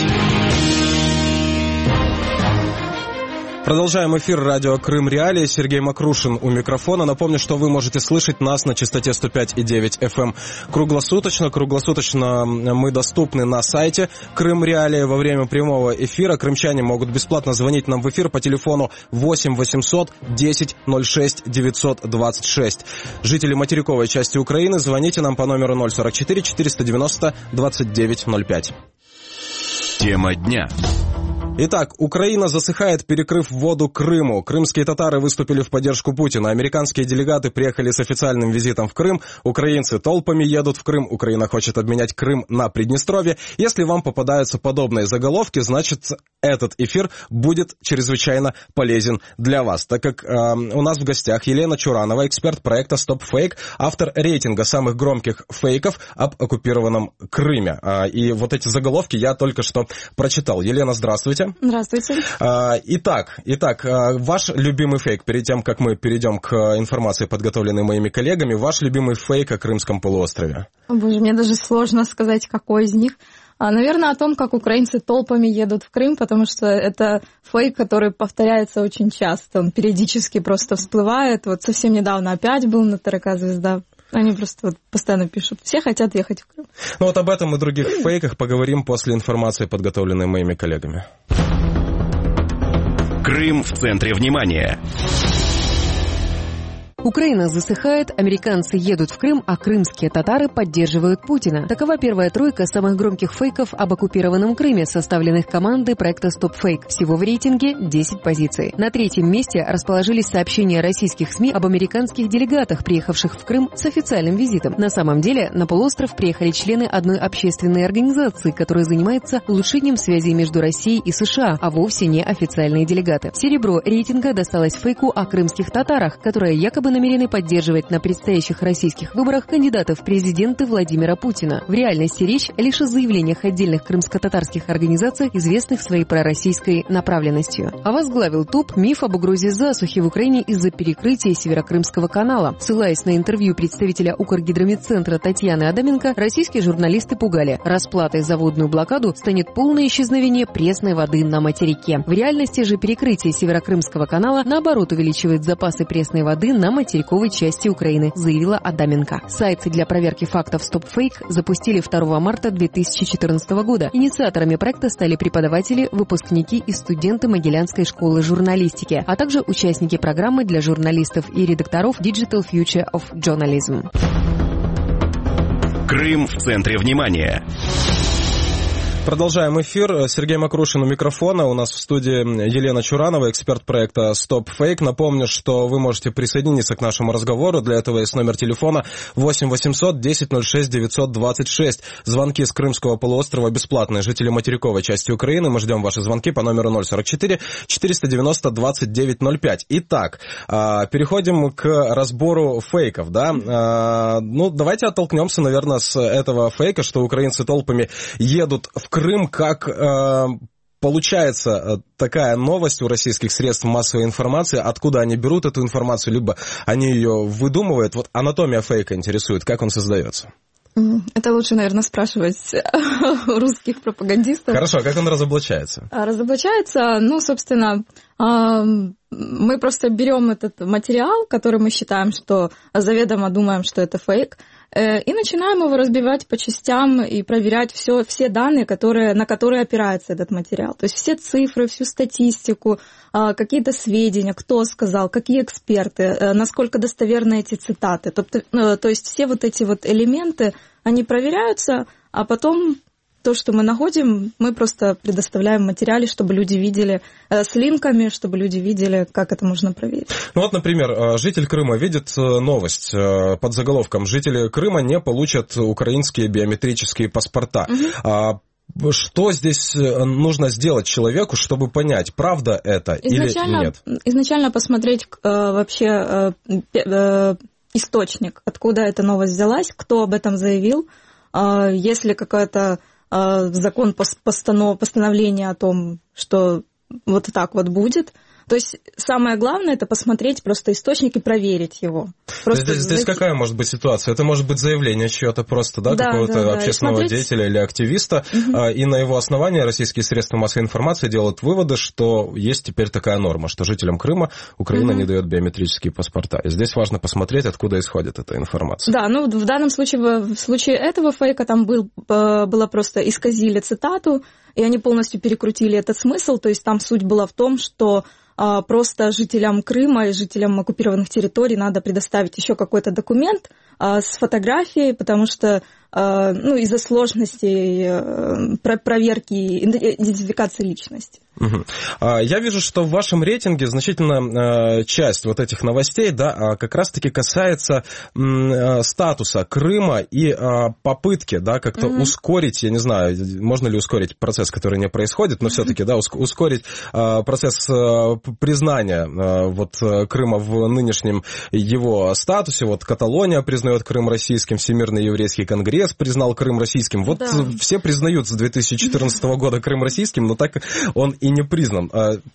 Продолжаем эфир радио Крым Реалии. Сергей Макрушин у микрофона. Напомню, что вы можете слышать нас на частоте сто пять и девять эф эм круглосуточно. Круглосуточно мы доступны на сайте Крым Реалии во время прямого эфира. Крымчане могут бесплатно звонить нам в эфир по телефону восемь восемьсот десять ноль шесть девятьсот двадцать шесть. Жители материковой части Украины, звоните нам по номеру ноль сорок четыре четыреста девяносто двадцать девять ноль пять. Тема дня. Итак, Украина засыхает, перекрыв воду Крыму. Крымские татары выступили в поддержку Путина. Американские делегаты приехали с официальным визитом в Крым. Украинцы толпами едут в Крым. Украина хочет обменять Крым на Приднестровье. Если вам попадаются подобные заголовки, значит, этот эфир будет чрезвычайно полезен для вас, так как э, у нас в гостях Елена Чуранова, эксперт проекта Stop Fake, автор рейтинга самых громких фейков об оккупированном Крыме. Э, и вот эти заголовки я только что прочитал. Елена, здравствуйте. Здравствуйте. Итак, итак, ваш любимый фейк, перед тем, как мы перейдем к информации, подготовленной моими коллегами, ваш любимый фейк о Крымском полуострове? О, боже, мне даже сложно сказать, какой из них. Наверное, о том, как украинцы толпами едут в Крым, потому что это фейк, который повторяется очень часто. Он периодически просто всплывает. Вот совсем недавно опять был на ТРК «Звезда». Они просто вот постоянно пишут, все хотят ехать в Крым. Ну вот об этом и других фейках поговорим после информации, подготовленной моими коллегами. Крым в центре внимания. Украина засыхает, американцы едут в Крым, а крымские татары поддерживают Путина. Такова первая тройка самых громких фейков об оккупированном Крыме, составленных командой проекта StopFake. Всего в рейтинге десять позиций. На третьем месте расположились сообщения российских СМИ об американских делегатах, приехавших в Крым с официальным визитом. На самом деле на полуостров приехали члены одной общественной организации, которая занимается улучшением связей между Россией и США, а вовсе не официальные делегаты. Серебро рейтинга досталось фейку о крымских татарах, которые якобы намерены поддерживать на предстоящих российских выборах кандидатов в президенты Владимира Путина. В реальности речь лишь о заявлениях отдельных крымско-татарских организаций, известных своей пророссийской направленностью. А возглавил топ миф об угрозе засухи в Украине из-за перекрытия Северокрымского канала. Ссылаясь на интервью представителя Укргидромедцентра Татьяны Адаменко, российские журналисты пугали: расплатой за водную блокаду станет полное исчезновение пресной воды на материке. В реальности же перекрытие Северокрымского канала, наоборот, увеличивает запасы пресной воды на материковой части Украины, заявила Адаменко. Сайт для проверки фактов StopFake запустили второго марта две тысячи четырнадцатого года. Инициаторами проекта стали преподаватели, выпускники и студенты Могилянской школы журналистики, а также участники программы для журналистов и редакторов Digital Future of Journalism. Крым в центре внимания. Продолжаем эфир. Сергей Макрушин у микрофона. У нас в студии Елена Чуранова, эксперт проекта StopFake. Напомню, что вы можете присоединиться к нашему разговору. Для этого есть номер телефона восемь восемьсот десять ноль шесть девятьсот двадцать шесть. Звонки с Крымского полуострова бесплатные. Жители материковой части Украины. Мы ждем ваши звонки по номеру ноль сорок четыре четыреста девяносто двадцать девять ноль пять. Итак, переходим к разбору фейков. Да? Ну, давайте оттолкнемся, наверное, с этого фейка, что украинцы толпами едут в Крым. Как э, получается такая новость у российских средств массовой информации, откуда они берут эту информацию, либо они ее выдумывают. Вот анатомия фейка интересует, как он создается. Это лучше, наверное, спрашивать у русских пропагандистов. Хорошо, а как он разоблачается? Разоблачается, ну, собственно, мы просто берем этот материал, который мы считаем, что заведомо думаем, что это фейк, и начинаем его разбивать по частям и проверять все, все данные, которые, на которые опирается этот материал. То есть все цифры, всю статистику, какие-то сведения, кто сказал, какие эксперты, насколько достоверны эти цитаты. То, то есть все вот эти вот элементы, они проверяются, а потом то, что мы находим, мы просто предоставляем в материале, чтобы люди видели, э, с линками, чтобы люди видели, как это можно проверить. Ну вот, например, житель Крыма видит новость под заголовком: «Жители Крыма не получат украинские биометрические паспорта». Угу. Что здесь нужно сделать человеку, чтобы понять, правда это изначально, или нет? Изначально посмотреть э, вообще э, э, источник, откуда эта новость взялась, кто об этом заявил, э, если какая-то закон, постанов, постановление о том, что вот так вот будет. То есть самое главное — это посмотреть просто источник и проверить его. Просто здесь, здесь какая может быть ситуация? Это может быть заявление чьего-то просто, да, да какого-то да, да. общественного смотреть... деятеля или активиста, угу. и на его основании российские средства массовой информации делают выводы, что есть теперь такая норма, что жителям Крыма Украина угу. не дает биометрические паспорта. И здесь важно посмотреть, откуда исходит эта информация. Да, ну в данном случае, в случае этого фейка там был, было просто исказили цитату, и они полностью перекрутили этот смысл, то есть там суть была в том, что просто жителям Крыма и жителям оккупированных территорий надо предоставить еще какой-то документ а, с фотографией, потому что а, ну, из-за сложностей а, проверки, идентификации личности. Угу. Я вижу, что в вашем рейтинге значительная часть вот этих новостей, да, как раз-таки касается статуса Крыма и попытки, да, как-то угу. ускорить, я не знаю, можно ли ускорить процесс, который не происходит, но все-таки, да, ускорить процесс признания вот Крыма в нынешнем его статусе. Вот Каталония признает Крым российским, Всемирный еврейский конгресс признал Крым российским. Вот да. все признают с две тысячи четырнадцатого года Крым российским, но так он и не признан.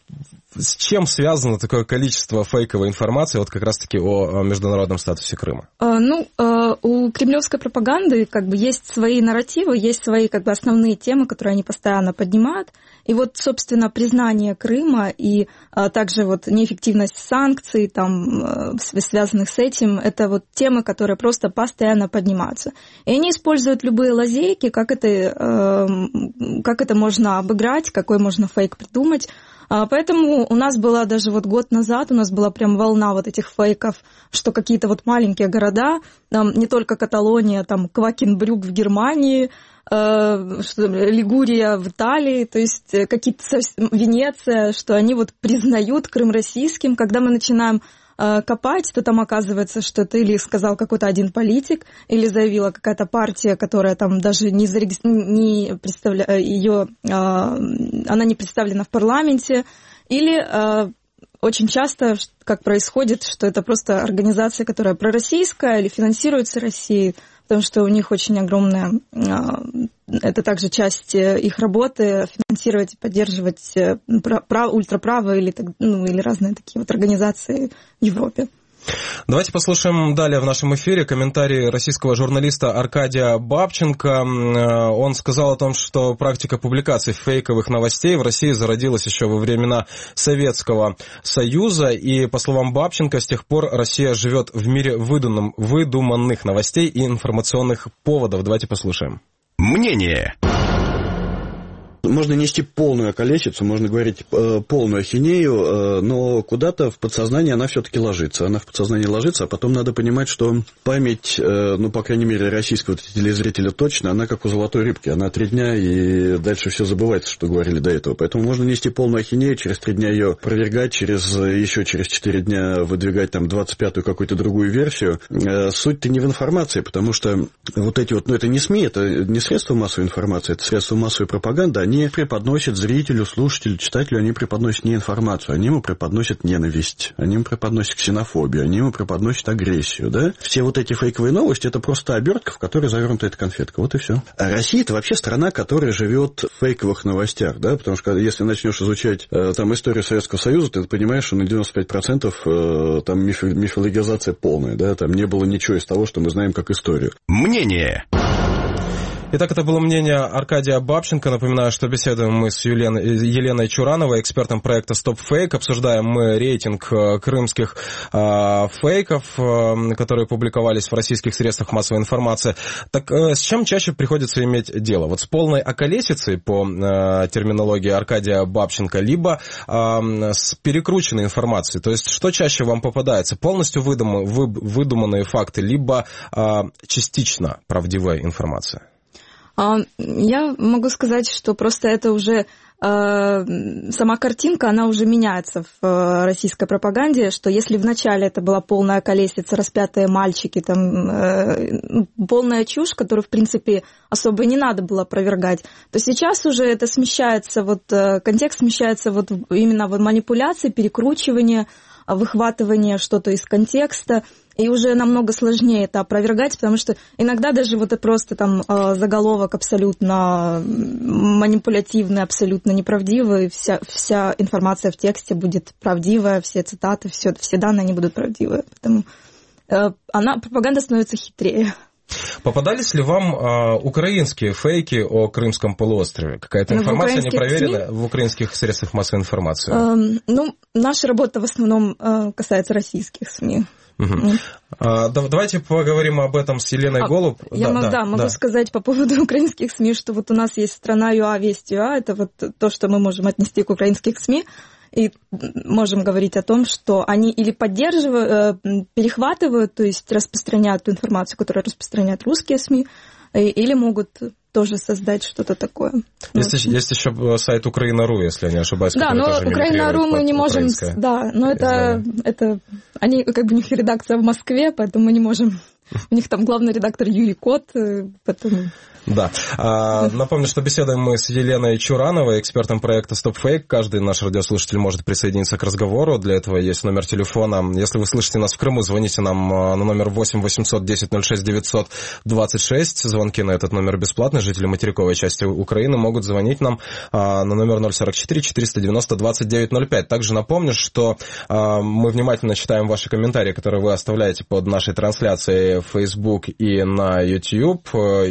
С чем связано такое количество фейковой информации вот как раз-таки о международном статусе Крыма? Ну, у кремлевской пропаганды как бы есть свои нарративы, есть свои как бы основные темы, которые они постоянно поднимают. И вот, собственно, признание Крыма и также вот неэффективность санкций, там, связанных с этим, это вот темы, которые просто постоянно поднимаются. И они используют любые лазейки, как это, как это можно обыграть, какой можно фейк придумать. Поэтому у нас была даже вот год назад, у нас была прям волна вот этих фейков, что какие-то вот маленькие города, там не только Каталония, там Квакенбрюк в Германии, что, Лигурия в Италии, то есть какие-то Венеция, что они вот признают Крым российским. Когда мы начинаем копать, то там оказывается, что это или сказал какой-то один политик, или заявила какая-то партия, которая там даже не, зарегистр... не представля... ее, она не представлена в парламенте, или очень часто, как происходит, что это просто организация, которая пророссийская или финансируется Россией, потому что у них очень огромная, это также часть их работы, финансировать и поддерживать прав, ультраправые или, ну, или разные такие вот организации в Европе. Давайте послушаем далее в нашем эфире комментарий российского журналиста Аркадия Бабченко. Он сказал о том, что практика публикаций фейковых новостей в России зародилась еще во времена Советского Союза, и, по словам Бабченко, с тех пор Россия живет в мире выдуманных, выдуманных новостей и информационных поводов. Давайте послушаем. Мнение. Можно нести полную околесицу, можно говорить э, полную ахинею, э, но куда-то в подсознание она все-таки ложится. Она в подсознание ложится, а потом надо понимать, что память, э, ну, по крайней мере, российского телезрителя точно, она как у золотой рыбки. Она три дня, и дальше все забывается, что говорили до этого. Поэтому можно нести полную ахинею, через три дня ее опровергать, через, еще через четыре дня выдвигать там двадцать пятую какую-то другую версию. Э, суть-то не в информации, потому что вот эти вот, ну, это не СМИ, это не средства массовой информации, это средства массовой пропаганды, они преподносят зрителю, слушателю, читателю, они преподносят не информацию, они ему преподносят ненависть, они ему преподносят ксенофобию, они ему преподносят агрессию, да? Все вот эти фейковые новости – это просто обертка, в которой завернута эта конфетка, вот и все. А Россия – это вообще страна, которая живет в фейковых новостях, да? Потому что если начнешь изучать э, там историю Советского Союза, ты понимаешь, что на девяносто пять процентов э, там миф, мифологизация полная, да? Там не было ничего из того, что мы знаем как историю. Мнение. Итак, это было мнение Аркадия Бабченко. Напоминаю, что беседуем мы с Еленой, Еленой Чурановой, экспертом проекта Stop Fake. Обсуждаем мы рейтинг крымских э, фейков, э, которые публиковались в российских средствах массовой информации. Так э, с чем чаще приходится иметь дело? Вот с полной околесицей, по э, терминологии Аркадия Бабченко, либо э, с перекрученной информацией? То есть что чаще вам попадается? Полностью выдум, вы, выдуманные факты, либо э, частично правдивая информация? Я могу сказать, что просто это уже э, сама картинка, она уже меняется в э, российской пропаганде, что если вначале это была полная колесица, распятые мальчики, там, э, полная чушь, которую, в принципе, особо не надо было опровергать, то сейчас уже это смещается, вот, э, контекст смещается вот именно в манипуляции, перекручивание, выхватывание что-то из контекста. И уже намного сложнее это опровергать, потому что иногда даже вот это просто там заголовок абсолютно манипулятивный, абсолютно неправдивый, вся, вся информация в тексте будет правдивая, все цитаты, все, все данные они будут правдивые. Поэтому она, пропаганда становится хитрее. Попадались ли вам э, украинские фейки о Крымском полуострове? Какая-то ну, информация не проверена в украинских средствах массовой информации? Э, ну, наша работа в основном э, касается российских СМИ. Угу. Mm. А, давайте поговорим об этом с Еленой а, Голуб. Я да, могу, да, могу да. сказать по поводу украинских СМИ, что вот у нас есть страна ЮА, Весть ЮА, это вот то, что мы можем отнести к украинским СМИ, и можем говорить о том, что они или поддерживают, перехватывают, то есть распространяют ту информацию, которую распространяют русские СМИ, или могут тоже создать что-то такое. Есть, вот. есть еще сайт Украина.ру, если я не ошибаюсь. Да, но Украина.ру мы не можем... Да, но это, это... Они, как бы, у них редакция в Москве, поэтому мы не можем... У них там главный редактор Юрий Кот, поэтому... Да. А, напомню, что беседуем мы с Еленой Чурановой, экспертом проекта Stop Fake. Каждый наш радиослушатель может присоединиться к разговору. Для этого есть номер телефона. Если вы слышите нас в Крыму, звоните нам на номер восемь восемьсот десять ноль шесть девятьсот двадцать шесть. Звонки на этот номер бесплатные. Жители материковой части Украины могут звонить нам на номер ноль сорок четыре четыреста девяносто двадцать девять ноль пять. Также напомню, что мы внимательно читаем ваши комментарии, которые вы оставляете под нашей трансляцией в Facebook и на YouTube.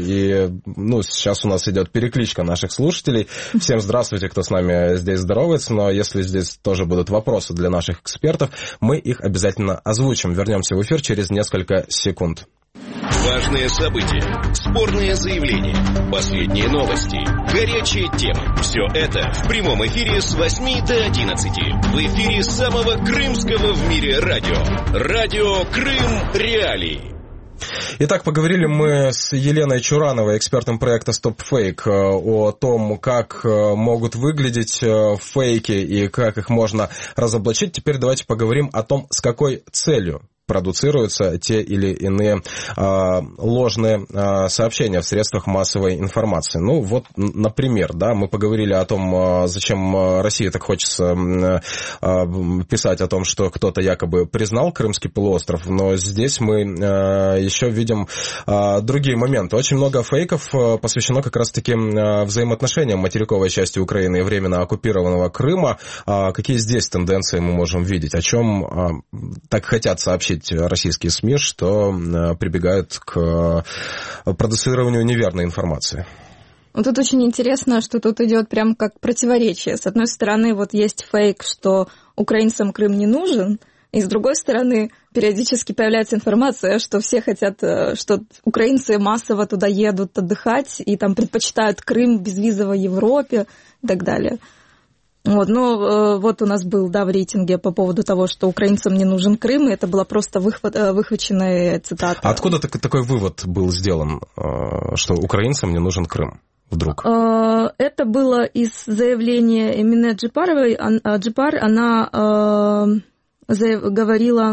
И ну, сейчас у нас идет перекличка наших слушателей. Всем здравствуйте, кто с нами здесь здоровается, но если здесь тоже будут вопросы для наших экспертов, мы их обязательно озвучим. Вернемся в эфир через несколько секунд. Важные события, спорные заявления, последние новости, горячие темы. Все это в прямом эфире с восьми до одиннадцати. В эфире самого крымского в мире радио. Радио Крым Реалии. Итак, поговорили мы с Еленой Чурановой, экспертом проекта StopFake, о том, как могут выглядеть фейки и как их можно разоблачить. Теперь давайте поговорим о том, с какой целью продуцируются те или иные э, ложные э, сообщения в средствах массовой информации. Ну, вот, например, да, мы поговорили о том, э, зачем России так хочется э, э, писать о том, что кто-то якобы признал Крымский полуостров, но здесь мы э, еще видим э, другие моменты. Очень много фейков э, посвящено как раз-таки э, взаимоотношениям материковой части Украины и временно оккупированного Крыма. Э, какие здесь тенденции мы можем видеть? О чем э, так хотят сообщить российские СМИ, что прибегают к продуцированию неверной информации? Тут очень интересно, что тут идет прям как противоречие. С одной стороны, вот есть фейк, что украинцам Крым не нужен, и с другой стороны, периодически появляется информация, что все хотят, что украинцы массово туда едут отдыхать и там предпочитают Крым безвизово Европе и так далее. Вот, но вот у нас был, да, в рейтинге по поводу того, что украинцам не нужен Крым, и это была просто выхват, выхваченная цитата. А откуда такой вывод был сделан, что украинцам не нужен Крым вдруг? Это было из заявления Эмине Джипаровой. Джипар, она говорила...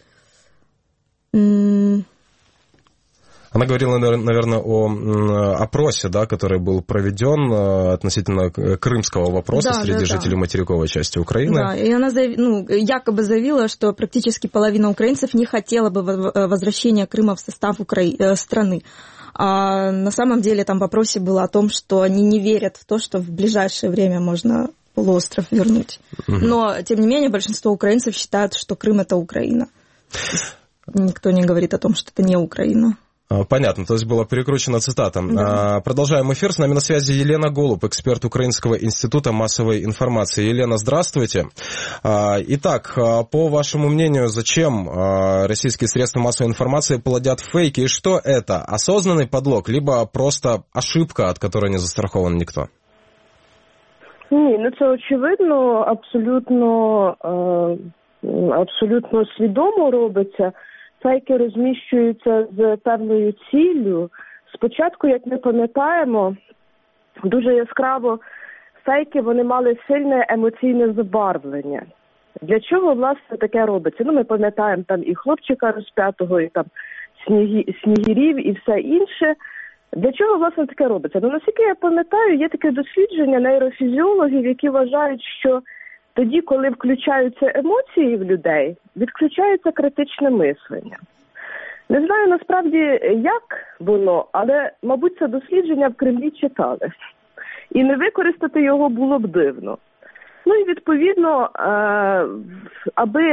Она говорила, наверное, о опросе, да, который был проведен относительно крымского вопроса, да, среди да, жителей да. материковой части Украины. Да, и она заяв... ну, якобы заявила, что практически половина украинцев не хотела бы возвращения Крыма в состав Укра... страны. А на самом деле там в опросе было о том, что они не верят в то, что в ближайшее время можно полуостров вернуть. Угу. Но, тем не менее, большинство украинцев считают, что Крым – это Украина. Никто не говорит о том, что это не Украина. Понятно, то есть была перекручена цитата. Да. Продолжаем эфир. С нами на связи Елена Голуб, эксперт Украинского института массовой информации. Елена, здравствуйте. Итак, по вашему мнению, зачем российские средства массовой информации плодят фейки? И что это? Осознанный подлог, либо просто ошибка, от которой не застрахован никто? Ні, ну це очевидно, абсолютно, абсолютно свідомо робиться. Фейки розміщуються з певною ціллю. Спочатку, як ми пам'ятаємо, дуже яскраво фейки, вони мали сильне емоційне забарвлення. Для чого, власне, таке робиться? Ну, ми пам'ятаємо там і хлопчика розп'ятого, і там снігі, снігірів, і все інше. Для чого, власне, таке робиться? Ну, наскільки я пам'ятаю, є таке дослідження нейрофізіологів, які вважають, що тоді, коли включаються емоції в людей, відключається критичне мислення. Не знаю насправді, як воно, але, мабуть, це дослідження в Кремлі читали. І не використати його було б дивно. Ну і, відповідно, аби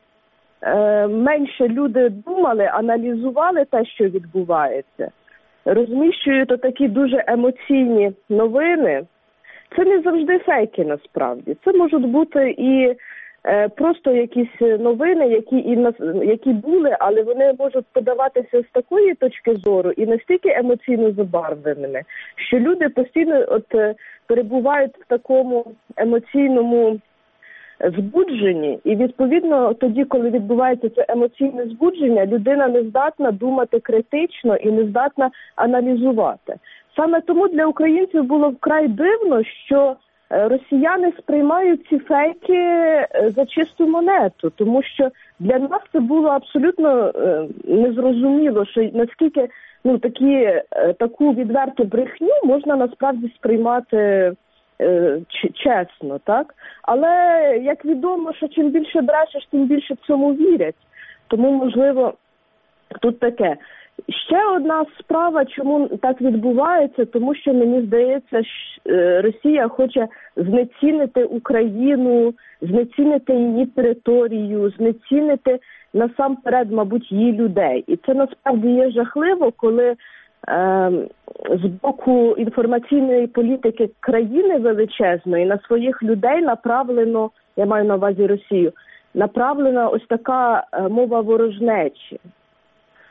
менше люди думали, аналізували те, що відбувається, розміщують такі дуже емоційні новини. Це не завжди фейки, насправді. Це можуть бути і е, просто якісь новини, які, і, які були, але вони можуть подаватися з такої точки зору і настільки емоційно забарвленими, що люди постійно от, перебувають в такому емоційному збудженні. І, відповідно, тоді, коли відбувається це емоційне збудження, людина не здатна думати критично і не здатна аналізувати. Саме тому для українців було вкрай дивно, що росіяни сприймають ці фейки за чисту монету, тому що для нас це було абсолютно незрозуміло, що наскільки ну, такі, таку відверту брехню можна насправді сприймати чесно, так? Але, як відомо, що чим більше брешеш, тим більше цьому вірять. Тому, можливо, тут таке. Ще одна справа, чому так відбувається, тому що, мені здається, Росія хоче знецінити Україну, знецінити її територію, знецінити насамперед, мабуть, її людей. І це насправді є жахливо, коли е, з боку інформаційної політики країни величезної на своїх людей направлено, я маю на увазі Росію, направлена ось така мова ворожнечі.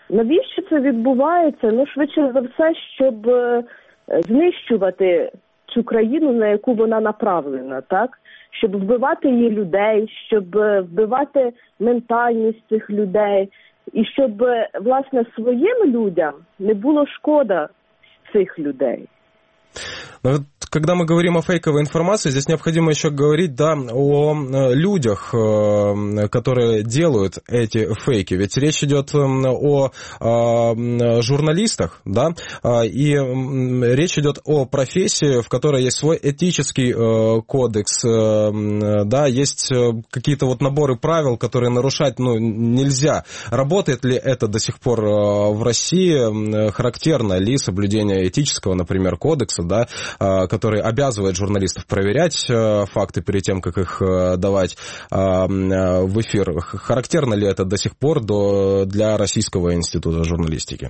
Навіщо це відбувається? Ну, швидше за все, щоб е, знищувати цю країну, на яку вона направлена, так? Щоб вбивати її людей, щоб е, вбивати ментальність цих людей, і щоб, е, власне, своїм людям не було шкода цих людей. Но вот, когда мы говорим о фейковой информации, здесь необходимо еще говорить, да, о людях, которые делают эти фейки. Ведь речь идет о журналистах, да, и речь идет о профессии, в которой есть свой этический кодекс, да, есть какие-то вот наборы правил, которые нарушать, ну, нельзя. Работает ли это до сих пор в России? Характерно ли соблюдение этического, например, кодекса, да, который обязывает журналистов проверять факты перед тем, как их давать в эфир? Характерно ли это до сих пор для Российского института журналистики?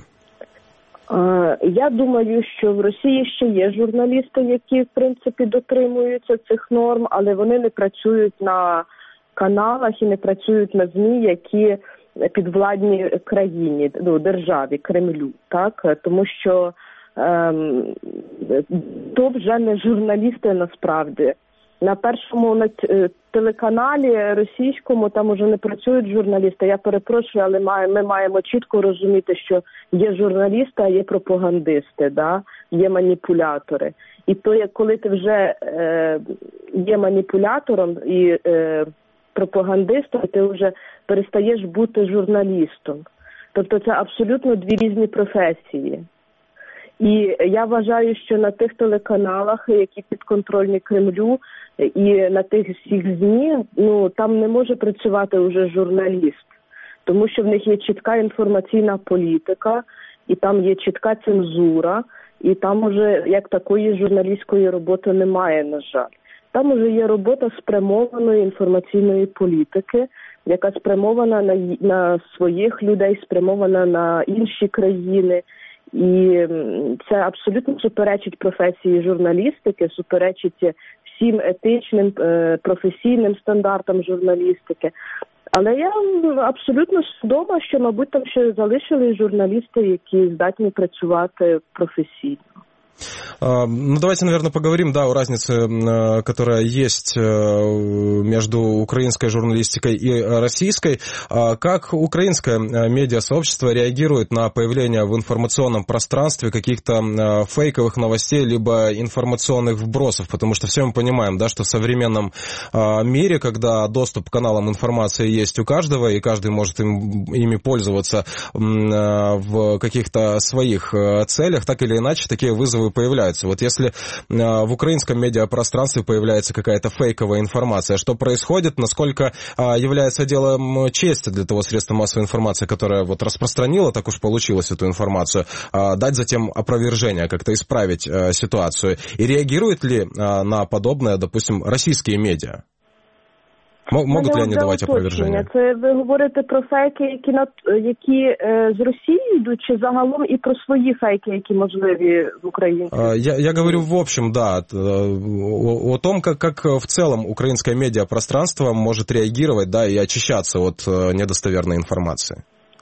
Я думаю, що в Росії ще є журналісти, які, в принципі, дотримуються цих норм, але вони не працюють на каналах і не працюють на ЗМІ, які підвладні країні, ну, державі, Кремлю, так? Тому що ем, то вже не журналісти насправді. На першому на телеканалі російському там уже не працюють журналісти. Я перепрошую, але ми маємо чітко розуміти, що є журналісти, а є пропагандисти, да? Є маніпулятори. І то, як коли ти вже е, є маніпулятором і е, пропагандистом, ти вже перестаєш бути журналістом. Тобто це абсолютно дві різні професії. І я вважаю, що на тих телеканалах, які підконтрольні Кремлю, і на тих всіх ЗМІ, ну, там не може працювати вже журналіст. Тому що в них є чітка інформаційна політика, і там є чітка цензура, і там уже як такої журналістської роботи немає, на жаль. Там уже є робота спрямованої інформаційної політики, яка спрямована на, на своїх людей, спрямована на інші країни. І це абсолютно суперечить професії журналістики, суперечить всім етичним, професійним стандартам журналістики. Але я абсолютно свідома, що, мабуть, там ще залишились журналісти, які здатні працювати професійно. Ну, давайте, наверное, поговорим, да, о разнице, которая есть между украинской журналистикой и российской. Как украинское медиасообщество реагирует на появление в информационном пространстве каких-то фейковых новостей, либо информационных вбросов? Потому что все мы понимаем, да, что в современном мире, когда доступ к каналам информации есть у каждого, и каждый может им, ими пользоваться в каких-то своих целях, так или иначе, такие вызовы появляются. Вот если в украинском медиапространстве появляется какая-то фейковая информация, что происходит, насколько является делом чести для того средства массовой информации, которое вот распространило, так уж получилось, эту информацию, дать затем опровержение, как-то исправить ситуацию. И реагируют ли на подобное, допустим, российские медиа? Можуть ли вони давати опроверження? Це ви говорите про фейки, які, які е, з Росії йдуть, чи загалом і про свої фейки, які можливі в Україні? Я, я говорю в общем, да, о, о том, как, как в целом украинское медиапространство может реагировать, да, и очищаться от недостоверной информации.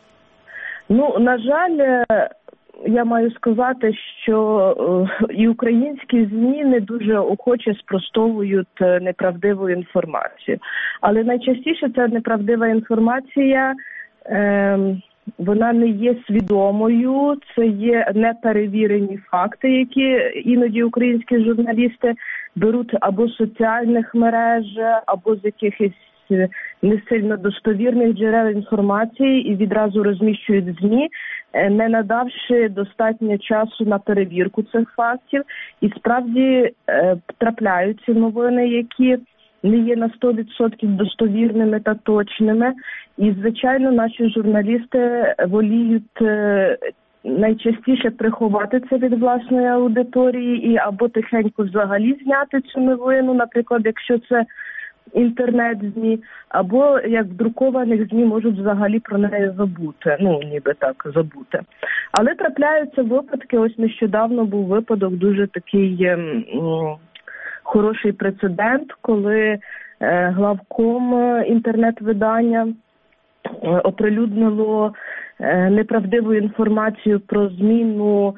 Ну, на жаль, я маю сказати, що і українські ЗМІ не дуже охоче спростовують неправдиву інформацію. Але найчастіше ця неправдива інформація, е, вона не є свідомою, це є неперевірені факти, які іноді українські журналісти беруть або з соціальних мереж, або з якихось не сильно достовірних джерел інформації і відразу розміщують ЗМІ, не надавши достатньо часу на перевірку цих фактів. І справді е, трапляються новини, які не є на сто відсотків достовірними та точними. І, звичайно, наші журналісти воліють е, найчастіше приховати це від власної аудиторії і або тихенько взагалі зняти цю новину, наприклад, якщо це інтернет-ЗМІ, або як в друкованих ЗМІ можуть взагалі про неї забути, ну, ніби так, забути. Але трапляються випадки, ось нещодавно був випадок, дуже такий м, хороший прецедент, коли е, главком інтернет-видання е, оприлюднило неправдиву інформацію про зміну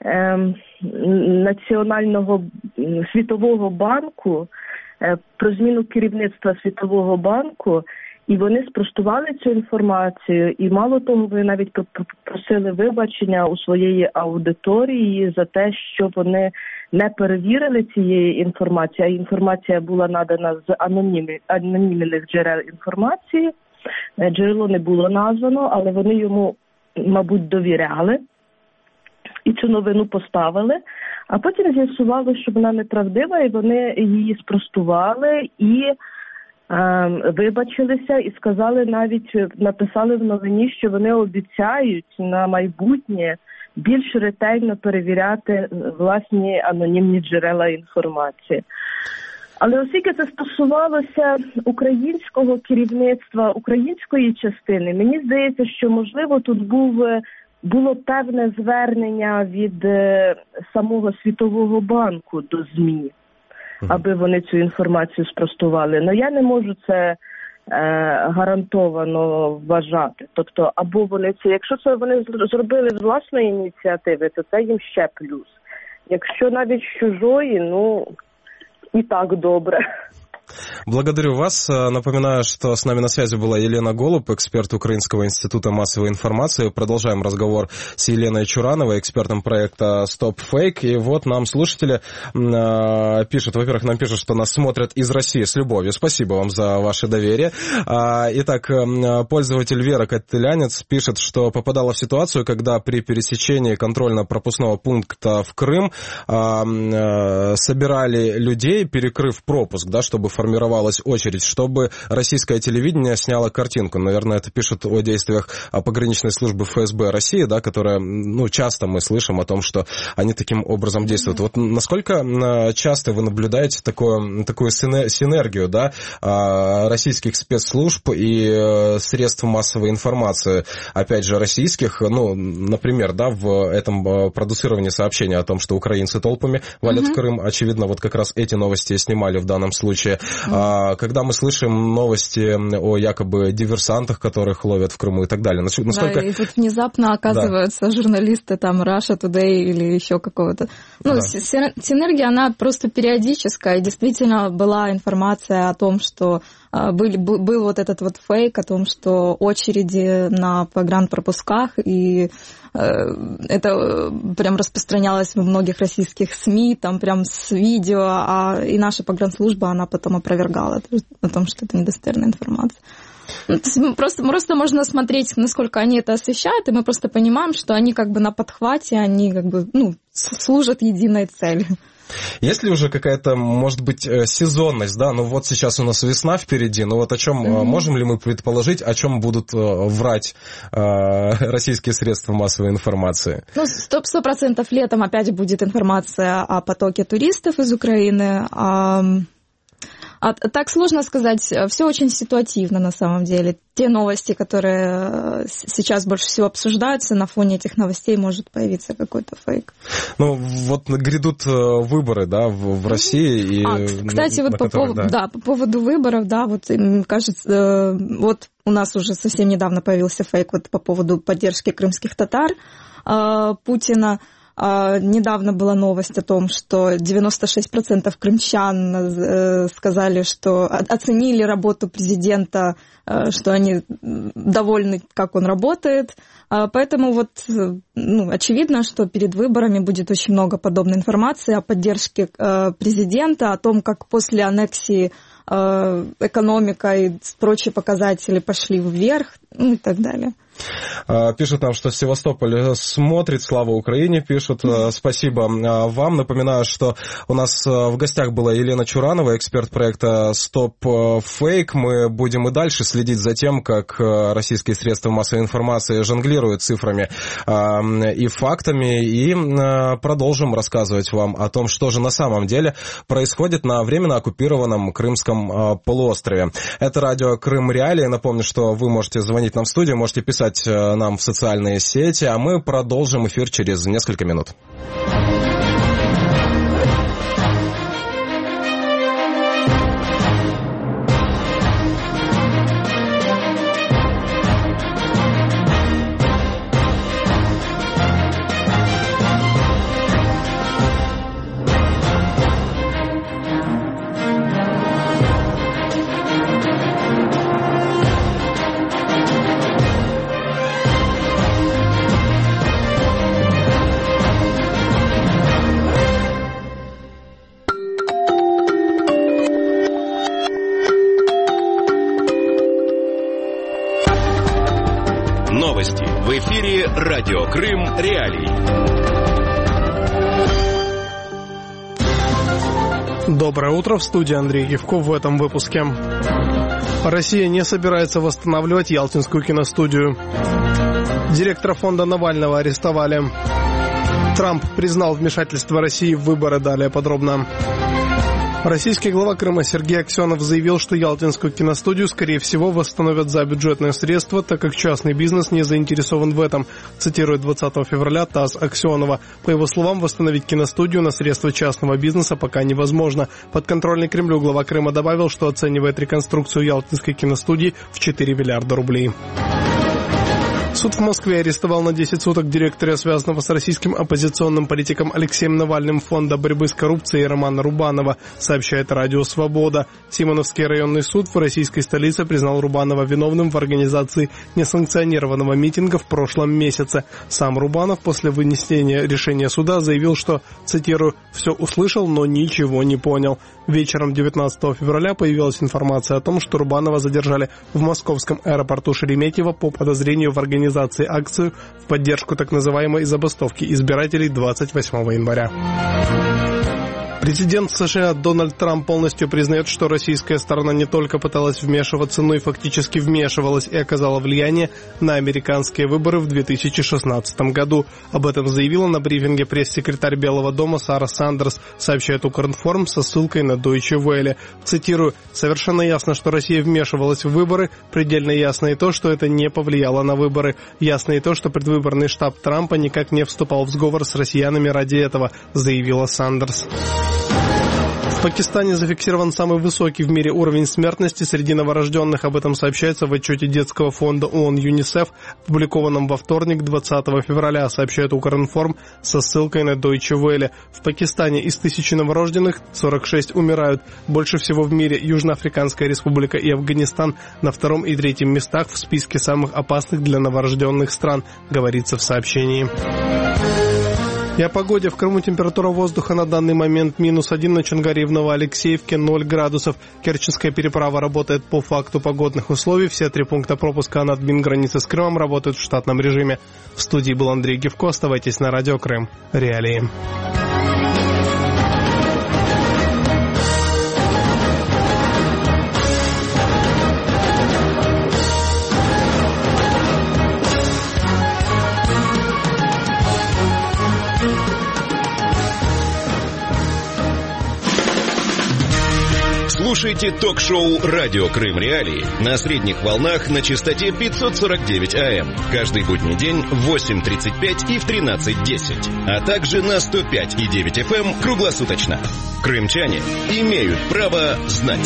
Національного Світового банку, про зміну керівництва Світового банку, і вони спростували цю інформацію, і мало того, вони навіть просили вибачення у своєї аудиторії за те, що вони не перевірили цієї інформації, а інформація була надана з анонімних, анонімних джерел інформації. Джерело не було названо, але вони йому, мабуть, довіряли і цю новину поставили. А потім з'ясувало, що вона неправдива, і вони її спростували і вибачилися і сказали, навіть написали в новині, що вони обіцяють на майбутнє більш ретельно перевіряти власні анонімні джерела інформації. Але оскільки це стосувалося українського керівництва, української частини, мені здається, що, можливо, тут був, було певне звернення від самого Світового банку до ЗМІ, аби вони цю інформацію спростували. Но я не можу це е, гарантовано вважати. Тобто, або вони це, якщо це вони зробили з власної ініціативи, то це їм ще плюс. Якщо навіть з чужої, ну, і так добре. Благодарю вас. Напоминаю, что с нами на связи была Елена Голуб, эксперт Украинского института массовой информации. Продолжаем разговор с Еленой Чурановой, экспертом проекта Stop Fake. И вот нам слушатели э, пишут, во-первых, нам пишут, что нас смотрят из России с любовью. Спасибо вам за ваше доверие. Э, итак, э, пользователь Вера Котелянец пишет, что попадала в ситуацию, когда при пересечении контрольно-пропускного пункта в Крым э, э, собирали людей, перекрыв пропуск, да, чтобы формировалась очередь, чтобы российское телевидение сняло картинку. Наверное, это пишут о действиях пограничной службы эф эс бэ России, да, которая, ну, часто мы слышим о том, что они таким образом действуют. Вот насколько часто вы наблюдаете такое, такую синергию, да, российских спецслужб и средств массовой информации, опять же, российских, ну, например, да, в этом продуцировании сообщения о том, что украинцы толпами валят mm-hmm. в Крым, очевидно, вот как раз эти новости снимали в данном случае. Mm-hmm. Когда мы слышим новости о якобы диверсантах, которых ловят в Крыму и так далее. Насколько... Да, и тут внезапно оказываются да. журналисты там Russia Today или еще какого-то. Ну, да. синергия, она просто периодическая. И действительно была информация о том, что был, был вот этот вот фейк о том, что очереди на погранпропусках, и это прям распространялось во многих российских СМИ, там прям с видео, а и наша погранслужба, она потом опровергала о том, что это недостоверная информация. Просто, просто можно смотреть, насколько они это освещают, и мы просто понимаем, что они как бы на подхвате, они как бы, ну, служат единой цели. Есть ли уже какая-то, может быть, сезонность, да? Ну вот сейчас у нас весна впереди, но вот о чем mm-hmm. можем ли мы предположить, о чем будут врать э, российские средства массовой информации? Ну, сто процентов летом опять будет информация о потоке туристов из Украины. А, а так сложно сказать, все очень ситуативно на самом деле. Те новости, которые сейчас больше всего обсуждаются, на фоне этих новостей может появиться какой-то фейк. Ну, вот грядут выборы, да, в, в России. И, а, кстати, на, вот на по, которых, пов... да. Да, по поводу выборов, да, вот кажется, вот у нас уже совсем недавно появился фейк вот по поводу поддержки крымских татар Путина. Недавно была новость о том, что девяносто шесть процентов крымчан сказали, что оценили работу президента, что они довольны, как он работает. Поэтому вот, ну, очевидно, что перед выборами будет очень много подобной информации о поддержке президента, о том, как после аннексии экономика и прочие показатели пошли вверх, ну и так далее. Пишут нам, что Севастополь смотрит, слава Украине, пишут. Спасибо вам. Напоминаю, что у нас в гостях была Елена Чуранова, эксперт проекта Stop Fake. Мы будем и дальше следить за тем, как российские средства массовой информации жонглируют цифрами и фактами, и продолжим рассказывать вам о том, что же на самом деле происходит на временно оккупированном Крымском полуострове. Это радио Крым Реалии. Напомню, что вы можете звонить нам в студию, можете писать нам в социальные сети, а мы продолжим эфир через несколько минут. В эфире Радио Крым Реалии. Доброе утро, в студии Андрей Евков в этом выпуске. Россия не собирается восстанавливать Ялтинскую киностудию. Директора фонда Навального арестовали. Трамп признал вмешательство России в выборы. Далее подробно. Российский глава Крыма Сергей Аксенов заявил, что Ялтинскую киностудию, скорее всего, восстановят за бюджетные средства, так как частный бизнес не заинтересован в этом, цитирует двадцатого февраля ТАСС Аксенова. По его словам, восстановить киностудию на средства частного бизнеса пока невозможно. Подконтрольный Кремлю глава Крыма добавил, что оценивает реконструкцию Ялтинской киностудии в четыре миллиарда рублей. Суд в Москве арестовал на десять суток директора, связанного с российским оппозиционным политиком Алексеем Навальным Фонда борьбы с коррупцией Романа Рубанова, сообщает Радио Свобода. Симоновский районный суд в российской столице признал Рубанова виновным в организации несанкционированного митинга в прошлом месяце. Сам Рубанов после вынесения решения суда заявил, что, цитирую, «все услышал, но ничего не понял». Вечером девятнадцатого февраля появилась информация о том, что Рубанова задержали в московском аэропорту Шереметьево по подозрению в организации акцию в поддержку так называемой забастовки избирателей двадцать восьмого января. Президент США Дональд Трамп полностью признает, что российская сторона не только пыталась вмешиваться, но и фактически вмешивалась и оказала влияние на американские выборы в две тысячи шестнадцатом году. Об этом заявила на брифинге пресс-секретарь Белого дома Сара Сандерс, сообщает Укринформ со ссылкой на Deutsche Welle. Цитирую, «Совершенно ясно, что Россия вмешивалась в выборы, предельно ясно и то, что это не повлияло на выборы. Ясно и то, что предвыборный штаб Трампа никак не вступал в сговор с россиянами ради этого», заявила Сандерс. В Пакистане зафиксирован самый высокий в мире уровень смертности среди новорожденных. Об этом сообщается в отчете детского фонда ООН ЮНИСЕФ, опубликованном во вторник, двадцатого февраля, сообщает Укринформ со ссылкой на Deutsche Welle. В Пакистане из тысячи новорожденных сорок шесть умирают. Больше всего в мире Южноафриканская республика и Афганистан на втором и третьем местах в списке самых опасных для новорожденных стран, говорится в сообщении. И о погоде. В Крыму температура воздуха на данный момент минус один, на Чонгаре и в Новоалексеевке ноль градусов. Керченская переправа работает по факту погодных условий. Все три пункта пропуска на админгранице с Крымом работают в штатном режиме. В студии был Андрей Гевко. Оставайтесь на Радио Крым Реалии. Слушайте ток-шоу «Радио Крым Реалии» на средних волнах на частоте пятьсот сорок девять АМ. Каждый будний день в восемь тридцать пять и в тринадцать десять. А также на сто пять и девять эф эм круглосуточно. Крымчане имеют право знать.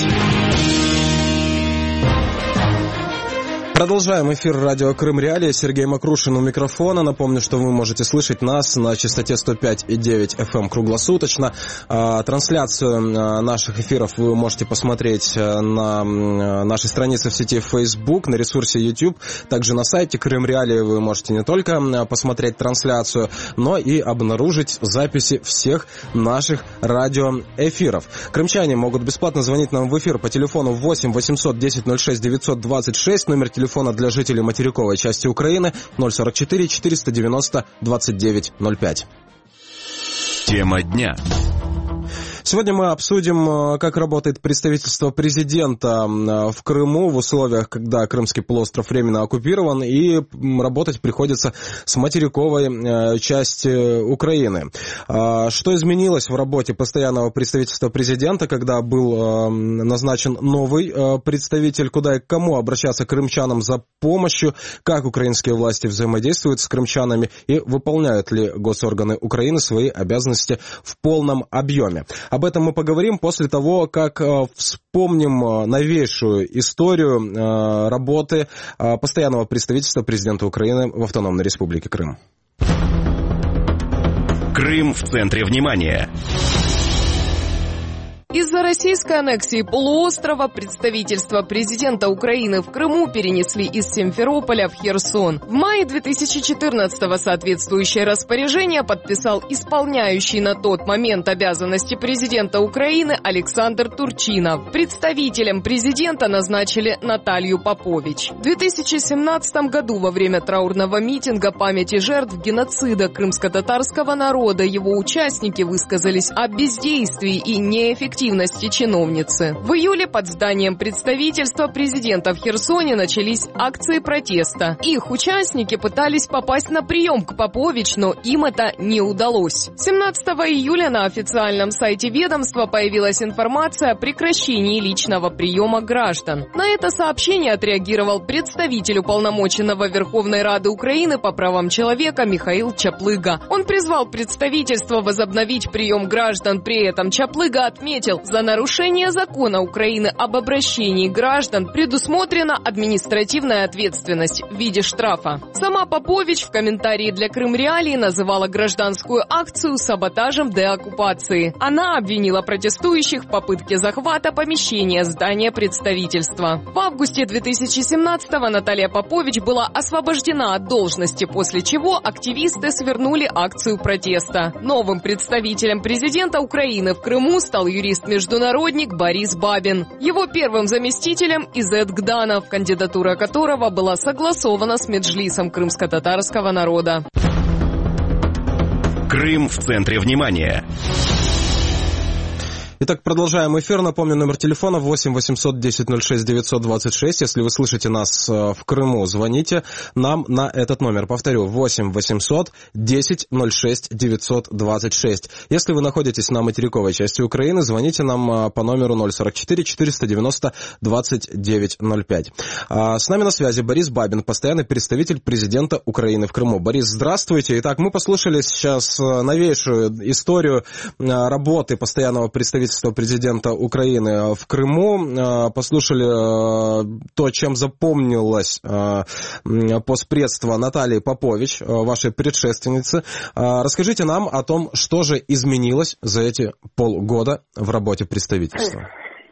Продолжаем эфир радио Крым Реалии. Сергей Макрушин у микрофона. Напомню, что вы можете слышать нас на частоте сто пять и девять эф эм круглосуточно. Трансляцию наших эфиров вы можете посмотреть на нашей странице в сети Facebook, на ресурсе YouTube. Также на сайте Крым Реалии вы можете не только посмотреть трансляцию, но и обнаружить записи всех наших радиоэфиров. Крымчане могут бесплатно звонить нам в эфир по телефону восемь восемьсот десять ноль шесть девятьсот двадцать шесть, номер телефона Телефона для жителей материковой части Украины ноль сорок четыре четыреста девяносто двадцать девять ноль пять. Тема дня. Сегодня мы обсудим, как работает представительство президента в Крыму в условиях, когда Крымский полуостров временно оккупирован, и работать приходится с материковой части Украины. Что изменилось в работе постоянного представительства президента, когда был назначен новый представитель, куда и к кому обращаться крымчанам за помощью, как украинские власти взаимодействуют с крымчанами и выполняют ли госорганы Украины свои обязанности в полном объеме. Об этом мы поговорим после того, как э, вспомним новейшую историю э, работы э, постоянного представительства президента Украины в Автономной Республике Крым. Крым в центре внимания. Из-за российской аннексии полуострова представительство президента Украины в Крыму перенесли из Симферополя в Херсон. В мае две тысячи четырнадцатого соответствующее распоряжение подписал исполняющий на тот момент обязанности президента Украины Александр Турчинов. Представителем президента назначили Наталью Попович. В две тысячи семнадцатом году во время траурного митинга памяти жертв геноцида крымско-татарского народа его участники высказались о бездействии и неэффективности чиновницы. В июле под зданием представительства президента в Херсоне начались акции протеста. Их участники пытались попасть на прием к Попович, но им это не удалось. семнадцатого июля на официальном сайте ведомства появилась информация о прекращении личного приема граждан. На это сообщение отреагировал представитель уполномоченного Верховной Рады Украины по правам человека Михаил Чаплыга. Он призвал представительство возобновить прием граждан. При этом Чаплыга отметил, за нарушение закона Украины об обращении граждан предусмотрена административная ответственность в виде штрафа. Сама Попович в комментарии для Крым Реалии называла гражданскую акцию саботажем деоккупации. Она обвинила протестующих в попытке захвата помещения здания представительства. В августе две тысячи семнадцатого Наталья Попович была освобождена от должности, после чего активисты свернули акцию протеста. Новым представителем президента Украины в Крыму стал юрист-международник Борис Бабин. Его первым заместителем Изет Гданов, кандидатура которого была согласована с Меджлисом крымско-татарского народа. Крым в центре внимания. Итак, продолжаем эфир. Напомню, номер телефона восемь восемьсот десять ноль шесть девятьсот двадцать шесть. Если вы слышите нас в Крыму, звоните нам на этот номер. Повторю, восемь восемьсот десять ноль шесть девятьсот двадцать шесть. Если вы находитесь на материковой части Украины, звоните нам по номеру ноль сорок четыре четыреста девяносто двадцать девять ноль пять. С нами на связи Борис Бабин, постоянный представитель президента Украины в Крыму. Борис, здравствуйте. Итак, мы послушали сейчас новейшую историю работы постоянного представителя президента Украины в Крыму, послушали то, чем запомнилось постпредство Натальи Попович, вашей предшественницы. Расскажите нам о том, что же изменилось за эти полгода в работе представительства.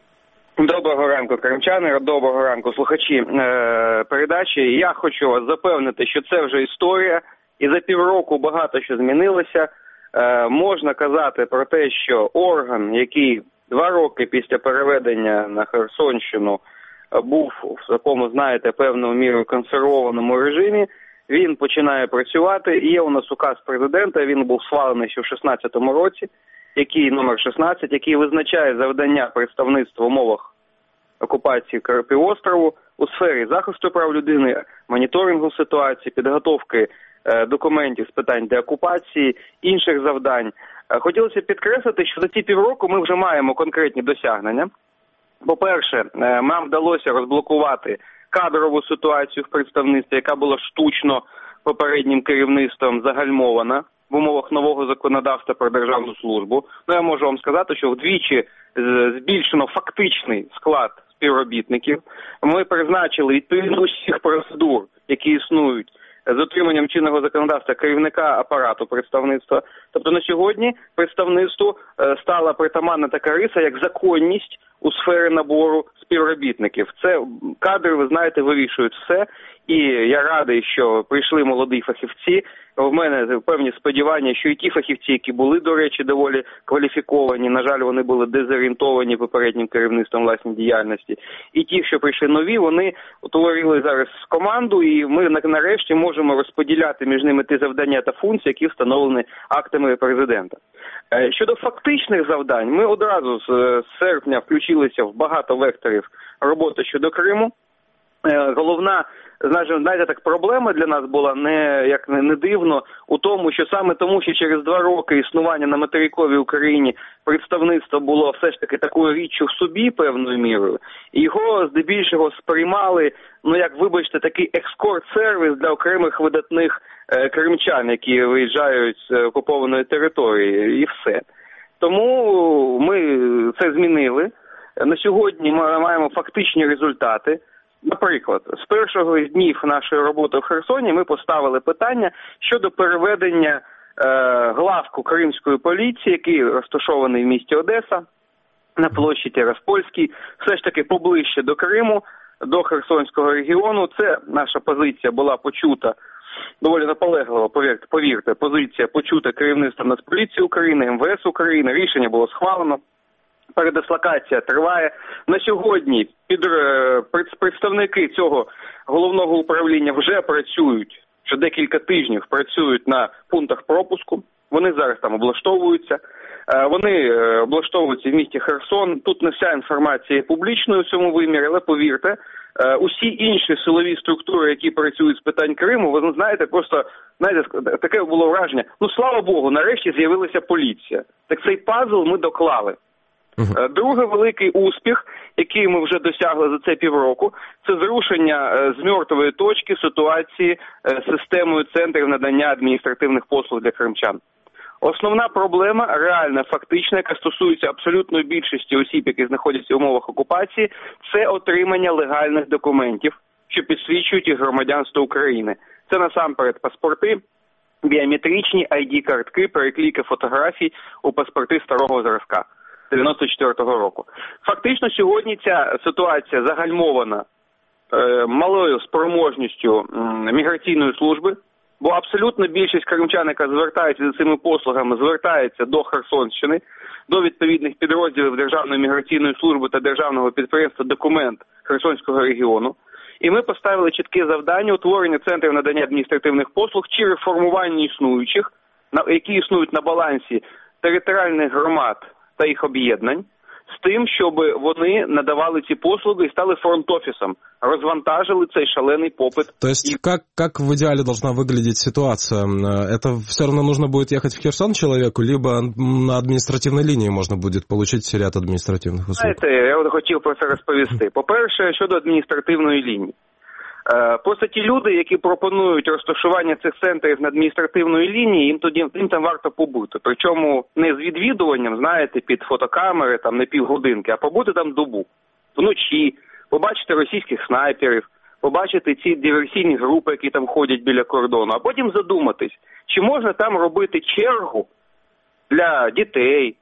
Доброго ранку, кримчани, доброго ранку, слухачі е, передачі. Я хочу вас запевнити, що це вже історія, і за півроку багато що змінилося. Е, можна казати про те, що орган, який два роки після переведення на Херсонщину був в такому, знаєте, певною мірою консервованому режимі, він починає працювати. Є у нас указ президента, він був схвалений ще в шістнадцятому році, який номер шістнадцять, який визначає завдання представництва в умовах окупації півострову у сфері захисту прав людини, моніторингу ситуації, підготовки е, документів з питань деокупації, інших завдань. Е, хотілося підкреслити, що за ці півроку ми вже маємо конкретні досягнення. По-перше, е, нам вдалося розблокувати кадрову ситуацію в представництві, яка була штучно попереднім керівництвом загальмована в умовах нового законодавства про державну службу. Ну, я можу вам сказати, що вдвічі збільшено фактичний склад співробітників. Ми призначили відповідно усіх процедур, які існують з дотриманням чинного законодавства керівника апарату представництва. Тобто на сьогодні представництву стала притаманна така риса, як законність у сфері набору співробітників. Це кадри, ви знаєте, вирішують все. І я радий, що прийшли молоді фахівці. В мене певні сподівання, що і ті фахівці, які були, до речі, доволі кваліфіковані, на жаль, вони були дезорієнтовані попереднім керівництвом власній діяльності. І ті, що прийшли нові, вони утворили зараз команду, і ми нарешті можемо розподіляти між ними ті завдання та функції, які встановлені актами президента. Щодо фактичних завдань, ми одразу з серпня включилися в багато векторів роботи щодо Криму. Головна, знаєте, так, проблема для нас була, не, як не, не дивно, у тому, що саме тому, що через два роки існування на материковій Україні представництво було все ж таки такою річчю в собі певною мірою, і його здебільшого сприймали, ну як, вибачте, такий екскорт-сервіс для окремих видатних е, кримчан, які виїжджають з окупованої території, і все. Тому ми це змінили. На сьогодні ми маємо фактичні результати. Наприклад, з перших днів нашої роботи в Херсоні ми поставили питання щодо переведення е, главку Кримської поліції, який розташований в місті Одеса, на площі Тираспольській, все ж таки поближче до Криму, до Херсонського регіону. Це наша позиція була почута доволі наполегливо, повірте, повірте, позиція почута керівництвом Нацполіції України, ем ве ес України, рішення було схвалено. Передислокація триває. На сьогодні під, представники цього головного управління вже працюють, вже декілька тижнів працюють на пунктах пропуску. Вони зараз там облаштовуються. Вони облаштовуються в місті Херсон. Тут не вся інформація публічною у цьому вимірі, але повірте, усі інші силові структури, які працюють з питань Криму, ви знаєте, просто, знаєте, таке було враження, ну слава Богу, нарешті з'явилася поліція. Так цей пазл ми доклали. Uh-huh. Другий великий успіх, який ми вже досягли за це півроку, це зрушення з мертвої точки ситуації з системою центрів надання адміністративних послуг для кримчан. Основна проблема, реальна, фактична, яка стосується абсолютної більшості осіб, які знаходяться в умовах окупації, це отримання легальних документів, що підсвідчують їх громадянство України. Це насамперед паспорти, біометричні ай ді-картки, переклейки фотографій у паспорти старого зразка дев'яносто четвертого року. Фактично сьогодні ця ситуація загальмована е, малою спроможністю м, міграційної служби, бо абсолютно більшість кримчан, яка звертається за цими послугами, звертається до Херсонщини, до відповідних підрозділів Державної міграційної служби та Державного підприємства «Документ» Херсонського регіону. І ми поставили чітке завдання утворення центрів надання адміністративних послуг чи реформування існуючих, які існують на балансі територіальних громад та їх об'єднань, з тим, щоб вони надавали ці послуги і стали фронт-офисом, розвантажили цей шалений попит. То есть и... как, как в идеале должна выглядеть ситуация? Это все равно нужно будет ехать в Херсон человеку, либо на административной линии можно будет получить ряд административных услуг? Знаєте, я от хотів про це розповісти. По-перше, щодо адміністративної лінії. Просто ті люди, які пропонують розташування цих центрів на адміністративної лінії, їм тоді їм там варто побути. Причому не з відвідуванням, знаєте, під фотокамери, там не півгодинки, а побути там добу, вночі, побачити російських снайперів, побачити ці диверсійні групи, які там ходять біля кордону, а потім задуматись, чи можна там робити чергу для дітей,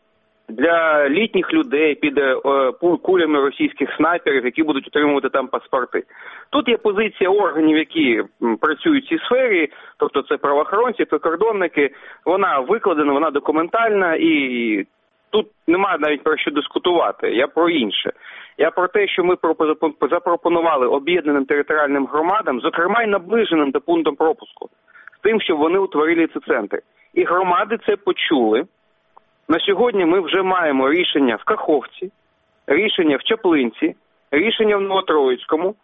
для літніх людей під е, кулями російських снайперів, які будуть отримувати там паспорти. Тут є позиція органів, які працюють в цій сфері, тобто це правоохоронці, прикордонники, вона викладена, вона документальна, і тут немає навіть про що дискутувати. Я про інше. Я про те, що ми запропонували об'єднаним територіальним громадам, зокрема й наближеним до пункту пропуску, з тим, щоб вони утворили ці центри. І громади це почули. На сьогодні ми вже маємо рішення в Каховці, рішення в Чаплинці, рішення в Новотроїцькому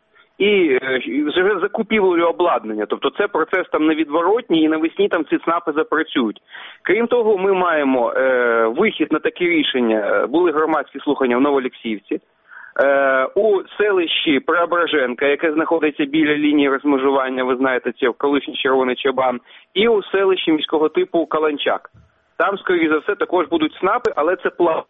і вже закупівлею обладнання. Тобто це процес там невідворотній і навесні там ці ЦНАПи запрацюють. Крім того, ми маємо е, вихід на такі рішення, були громадські слухання в Новоолексіївці, е, у селищі Преображенка, яке знаходиться біля лінії розмежування, ви знаєте, це колишній Червоний Чабан, і у селищі міського типу Каланчак. Там, скоріше за все, також будуть ЦНАПи, але це план.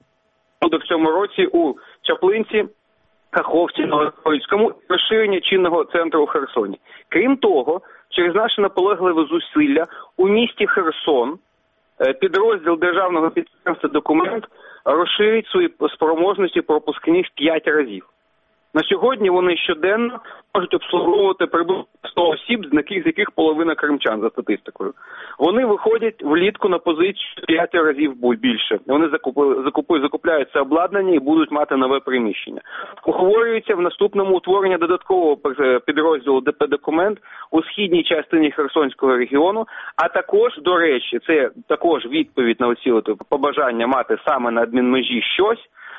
Буде в цьому році у Чаплинці, Каховці, Новотроїцькому розширення чинного центру у Херсоні. Крім того, через наше наполегливе зусилля у місті Херсон підрозділ Державного підприємства «Документ» розширить свої спроможності пропускних в п'ять разів. На сьогодні вони щоденно можуть обслуговувати приблизно сто осіб, з яких половина кримчан за статистикою. Вони виходять влітку на позицію п'ять разів більше. Вони закупили, закупують, закупляють це обладнання і будуть мати нове приміщення. Ухворюється в наступному утворення додаткового підрозділу ДП «Документ» у східній частині Херсонського регіону, а також, до речі, це також відповідь на оці побажання мати саме на адмінмежі щось,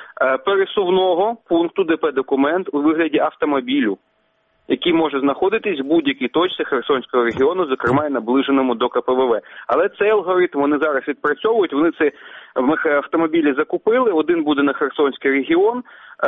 пересувного пункту ДП «Документ» у вигляді автомобілю, який може знаходитись в будь-якій точці Херсонського регіону, зокрема і наближеному до Ка Пе Ве Ве. Але цей алгоритм вони зараз відпрацьовують, вони ці автомобілі закупили, один буде на Херсонський регіон.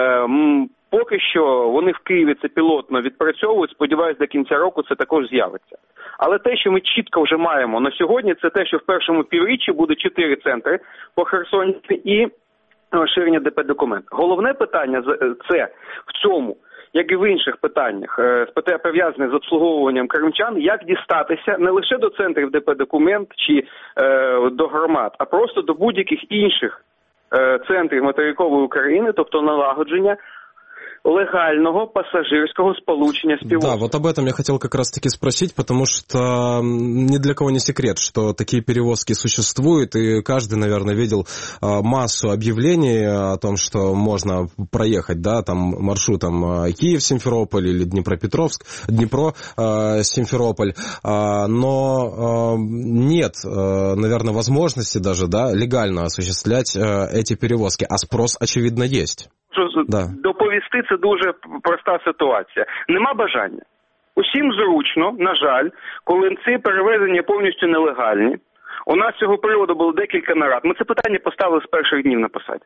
Поки що вони в Києві це пілотно відпрацьовують, сподіваюсь, до кінця року це також з'явиться. Але те, що ми чітко вже маємо на сьогодні, це те, що в першому півріччі буде чотири центри по Херсоні і розширення ДП «Документ». Головне питання це в цьому, як і в інших питаннях, пов'язаних з обслуговуванням кримчан, як дістатися не лише до центрів ДП «Документ» чи е, до громад, а просто до будь-яких інших е, центрів материкової України, тобто налагодження легального пассажирского сполучения с пилотом. Да, вот об этом я хотел как раз-таки спросить, потому что ни для кого не секрет, что такие перевозки существуют, и каждый, наверное, видел массу объявлений о том, что можно проехать, да, там маршрутом Киев-Симферополь или Днепропетровск, Днепро-Симферополь, но нет, наверное, возможности даже, да, легально осуществлять эти перевозки, а спрос, очевидно, есть. Да. Доповісти – це дуже проста ситуація. Нема бажання. Усім зручно, на жаль, коли ці перевезення повністю нелегальні. У нас з цього приводу було декілька нарад. Ми це питання поставили з перших днів на посаді.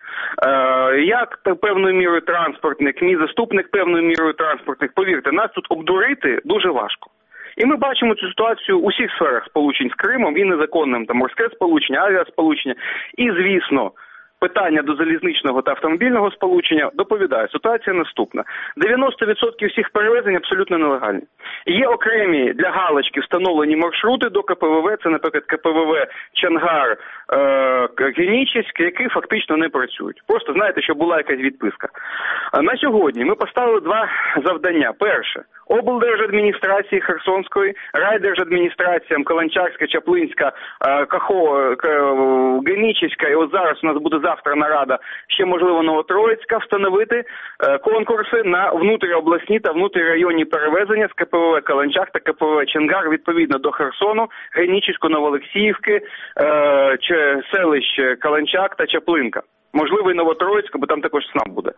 Е, як певною мірою транспортник, мій заступник певною мірою транспортник, повірте, нас тут обдурити дуже важко. І ми бачимо цю ситуацію у всіх сферах сполучень з Кримом, і незаконним, там, морське сполучення, авіасполучення, і, звісно, питання до залізничного та автомобільного сполучення. Доповідаю, ситуація наступна. дев'яносто відсотків всіх перевезень абсолютно нелегальні. Є окремі для галочки встановлені маршрути до ка пе ве ве, це, наприклад, ка пе ве ве Чангар, е, Генічеськ, які фактично не працюють. Просто знаєте, що була якась відписка. На сьогодні ми поставили два завдання. Перше. Облдержадміністрації Херсонської, райдержадміністраціям Каланчарська, Чаплинська, Кахо, Генічеська, і от зараз у нас буде завтра нарада, ще можливо Новотроїцька, встановити конкурси на внутріобласні та внутрірайонні перевезення з ка пе ве ве Каланчар та ка пе ве ве Чангар відповідно до Херсону, Генічеську, Новоолексіївки, селищ Каланчак та Чаплинка. Можливо, і Новотроїцька, бо там також СНАП буде.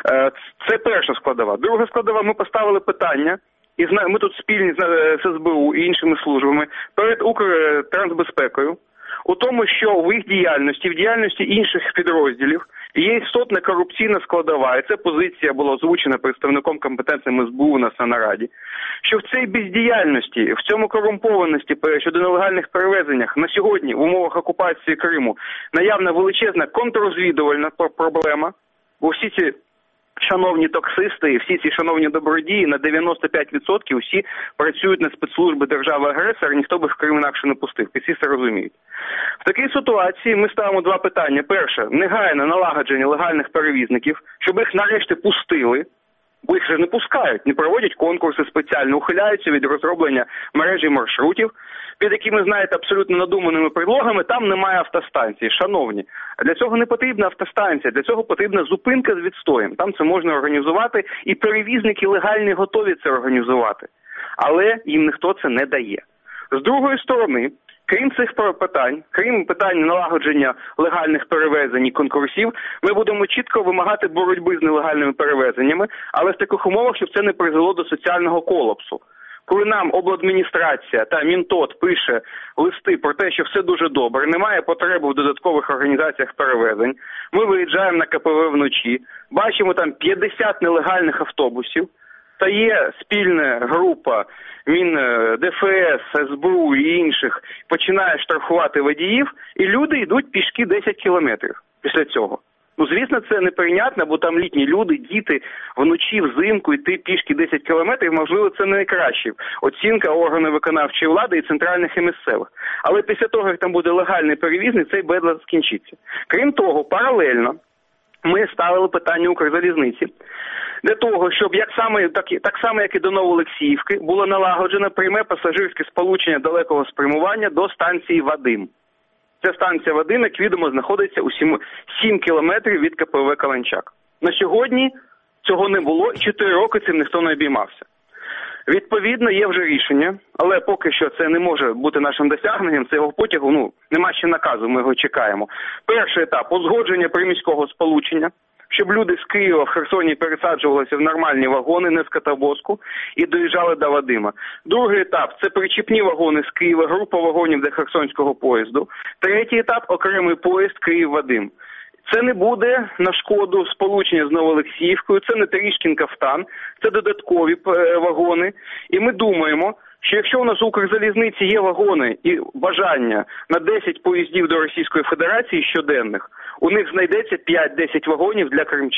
Це перша складова. Друга складова, ми поставили питання, і ми тут спільні з ес бе у і іншими службами, перед Укртрансбезпекою, у тому, що в їх діяльності, в діяльності інших підрозділів є істотна корупційна складова, і ця позиція була озвучена представником компетентним ес бе у у нас на нараді, що в цій бездіяльності, в цьому корумпованості щодо нелегальних перевезеннях на сьогодні в умовах окупації Криму наявна величезна контррозвідувальна проблема, бо всі ці шановні таксисти і всі ці шановні добродії на дев'яносто п'ять відсотків усі працюють на спецслужби держави-агресора, ніхто би в Крим інакше не пустив, всі це розуміють. В такій ситуації ми ставимо два питання. Перше, негайне налагодження легальних перевізників, щоб їх нарешті пустили, бо їх же не пускають, не проводять конкурси спеціально, ухиляються від розроблення мережі маршрутів, під якими, знаєте, абсолютно надуманими предлогами, там немає автостанції. Шановні, для цього не потрібна автостанція, для цього потрібна зупинка з відстоєм. Там це можна організувати, і перевізники легальні готові це організувати. Але їм ніхто це не дає. З другої сторони, крім цих питань, крім питань налагодження легальних перевезень і конкурсів, ми будемо чітко вимагати боротьби з нелегальними перевезеннями, але в таких умовах, щоб це не призвело до соціального колапсу. Коли нам обладміністрація та Мінтот пише листи про те, що все дуже добре, немає потреби в додаткових організаціях перевезень, ми виїжджаємо на ка пе ве вночі, бачимо там п'ятдесят нелегальних автобусів, та є спільна група Мін, де еф ес, ес бе у і інших, починає штрафувати водіїв, і люди йдуть пішки десять кілометрів після цього. Ну, звісно, це неприйнятно, бо там літні люди, діти, вночі, взимку, йти пішки десять кілометрів, можливо, це не найкраща оцінка органів виконавчої влади і центральних, і місцевих. Але після того, як там буде легальний перевізник, цей бедлад скінчиться. Крім того, паралельно ми ставили питання Укрзалізниці для того, щоб як саме, так, так само, як і до Новоолексіївки, було налагоджено пряме пасажирське сполучення далекого спрямування до станції Вадим. Ця станція Вадим, як відомо, знаходиться у сім кілометрів від ка пе ве Каланчак. На сьогодні цього не було і чотири роки цим ніхто не обіймався. Відповідно, є вже рішення, але поки що це не може бути нашим досягненням, це його потягу, ну, нема ще наказу, ми його чекаємо. Перший етап – узгодження приміського сполучення, щоб люди з Києва в Херсоні пересаджувалися в нормальні вагони, не з катавозку, і доїжджали до Вадима. Другий етап – це причіпні вагони з Києва, група вагонів до Херсонського поїзду. Третій етап – окремий поїзд Київ-Вадим. Це не буде на шкоду сполучення з Новоолексіївкою, це не Трішкін-Кафтан, це додаткові вагони. І ми думаємо, що якщо у нас у Укрзалізниці є вагони і бажання на десять поїздів до Російської Федерації щоденних, у них знайдеться п'ять-десять вагонів для кримчан.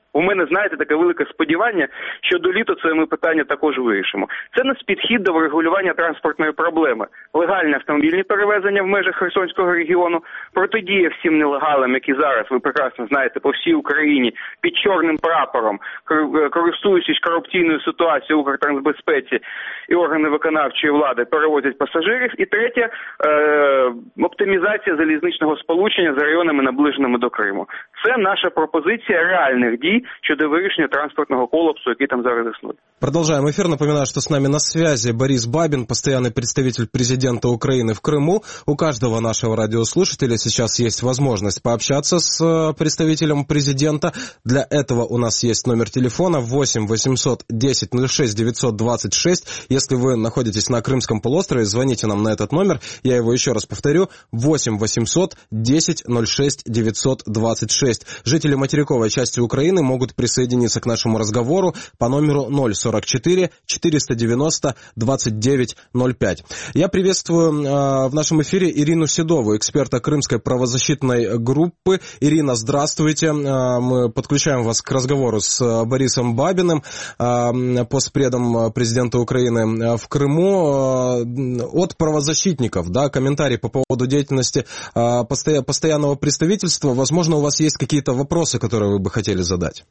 У мене, знаєте, таке велике сподівання, що до літа це ми питання також вирішимо. Це наш підхід до врегулювання транспортної проблеми. Легальні автомобільні перевезення в межах Херсонського регіону, протидія всім нелегалам, які зараз, ви прекрасно знаєте, по всій Україні під чорним прапором, користуючись корупційною ситуацією в Укртрансбезпеці і органи виконавчої влади, перевозять пасажирів. І третє, е- оптимізація залізничного сполучення з районами, наближеними до Криму. Це наша пропозиція реальних дій щодо вирішення транспортного колапсу, який там зараз існує. Продолжаем эфир. Напоминаю, что с нами на связи Борис Бабин, постоянный представитель президента Украины в Крыму. У каждого нашего радиослушателя сейчас есть возможность пообщаться с представителем президента. Для этого у нас есть номер телефона восемь восемьсот десять ноль шесть девятьсот двадцать шесть. Если вы находитесь на Крымском полуострове, звоните нам на этот номер. Я его еще раз повторю. восемь восемьсот десять ноль шесть девятьсот двадцать шесть. Жители материковой части Украины могут присоединиться к нашему разговору по номеру ноль сорок четыре четыреста девяносто двадцать девять ноль пять. Я приветствую э, в нашем эфире Ирину Седову, эксперта Крымской правозащитной группы. Ирина, здравствуйте. Э, мы подключаем вас к разговору с Борисом Бабиным, э, постпредом президента Украины в Крыму. Э, от правозащитников, да, комментарий по поводу деятельности э, постоя- постоянного представительства. Возможно, у вас есть какие-то вопросы, которые вы бы хотели задать?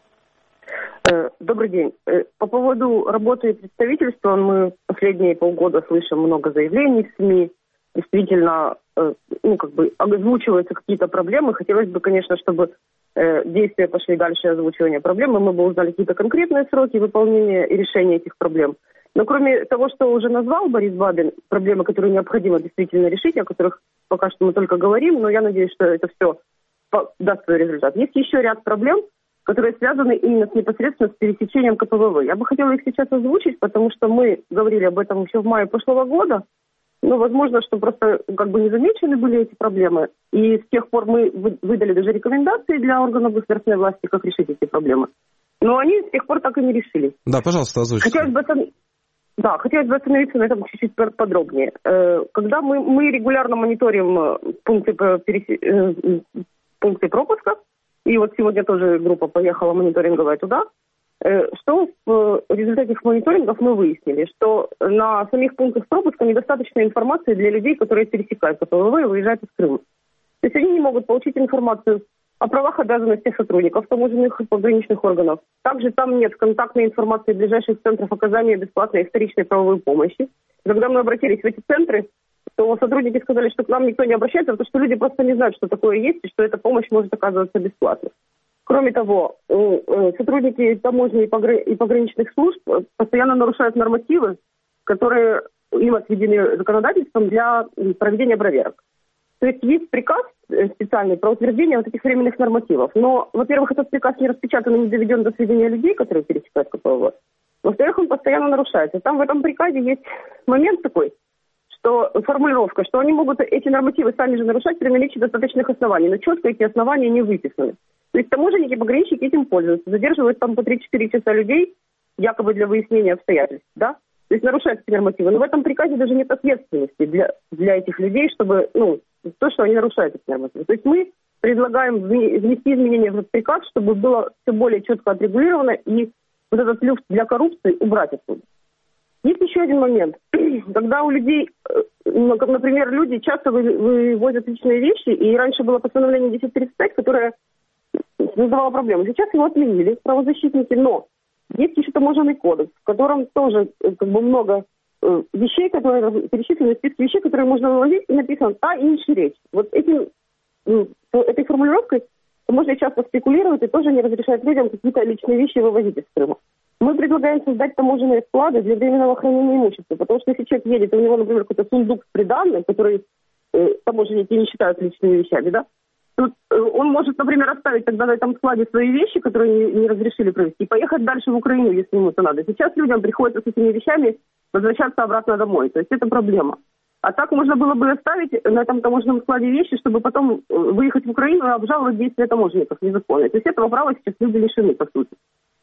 Добрый день. По поводу работы представительства мы последние полгода слышим много заявлений в СМИ. Действительно, ну, как бы озвучиваются какие-то проблемы. Хотелось бы, конечно, чтобы действия пошли дальше озвучивания проблем, и мы бы узнали какие-то конкретные сроки выполнения и решения этих проблем. Но кроме того, что уже назвал Борис Бабин, проблемы, которые необходимо действительно решить, о которых пока что мы только говорим, но я надеюсь, что это все даст свой результат. Есть еще ряд проблем, которые связаны именно с непосредственно с пересечением ка пэ вэ вэ. Я бы хотела их сейчас озвучить, потому что мы говорили об этом еще в мае прошлого года. Но, возможно, что просто как бы не замечены были эти проблемы. И с тех пор мы выдали даже рекомендации для органов государственной власти, как решить эти проблемы. Но они с тех пор так и не решились. Да, пожалуйста, озвучите. Хотелось бы, да, хотелось бы остановиться на этом чуть-чуть подробнее. Когда мы, мы регулярно мониторим пункты, перес... пункты пропуска, и вот сегодня тоже группа поехала мониторинговая туда. Что в результате этих мониторингов мы выяснили? Что на самих пунктах пропуска недостаточно информации для людей, которые пересекают ка пэ вэ вэ и выезжают из Крыма. То есть они не могут получить информацию о правах и обязанностях сотрудников таможенных и пограничных органов. Также там нет контактной информации ближайших центров оказания бесплатной и вторичной правовой помощи. Когда мы обратились в эти центры, то сотрудники сказали, что к нам никто не обращается, потому что люди просто не знают, что такое есть, и что эта помощь может оказываться бесплатно. Кроме того, сотрудники таможни и пограничных служб постоянно нарушают нормативы, которые им отведены законодательством для проведения проверок. То есть есть приказ специальный про утверждение вот этих временных нормативов. Но, во-первых, этот приказ не распечатан и не доведен до сведения людей, которые пересекают ка пэ вэ вэ. Во-вторых, он постоянно нарушается. Там в этом приказе есть момент такой, что формулировка, что они могут эти нормативы сами же нарушать при наличии достаточных оснований, но четко эти основания не выписаны. То есть таможенники, пограничники этим пользуются, задерживают там по три-четыре часа людей, якобы для выяснения обстоятельств, да? То есть нарушают эти нормативы. Но в этом приказе даже нет ответственности для, для этих людей, чтобы, ну, то, что они нарушают эти нормативы. То есть мы предлагаем внести изменения в этот приказ, чтобы было все более четко отрегулировано и вот этот люфт для коррупции убрать отсюда. Есть еще один момент. Когда у людей, например, люди часто вывозят личные вещи, и раньше было постановление десять тридцать пять, которое создавало проблемы. Сейчас его отменили правозащитники, но есть еще таможенный кодекс, в котором тоже как бы много вещей, которые перечислены в списке вещей, которые можно вывозить, и написано «та и інші речи». Вот этим, этой формулировкой можно часто спекулировать и тоже не разрешает людям какие-то личные вещи вывозить из Крыма. Мы предлагаем создать таможенные склады для временного хранения имущества, потому что если человек едет, у него, например, какой-то сундук с приданным, который э, таможенники не считают личными вещами, да, тут э, он может, например, оставить тогда на этом складе свои вещи, которые не, не разрешили провести, и поехать дальше в Украину, если ему это надо. Сейчас людям приходится с этими вещами возвращаться обратно домой, то есть это проблема. А так можно было бы оставить на этом таможенном складе вещи, чтобы потом выехать в Украину и обжаловать действия таможенников незаконно. То есть этого права сейчас люди лишены, по сути.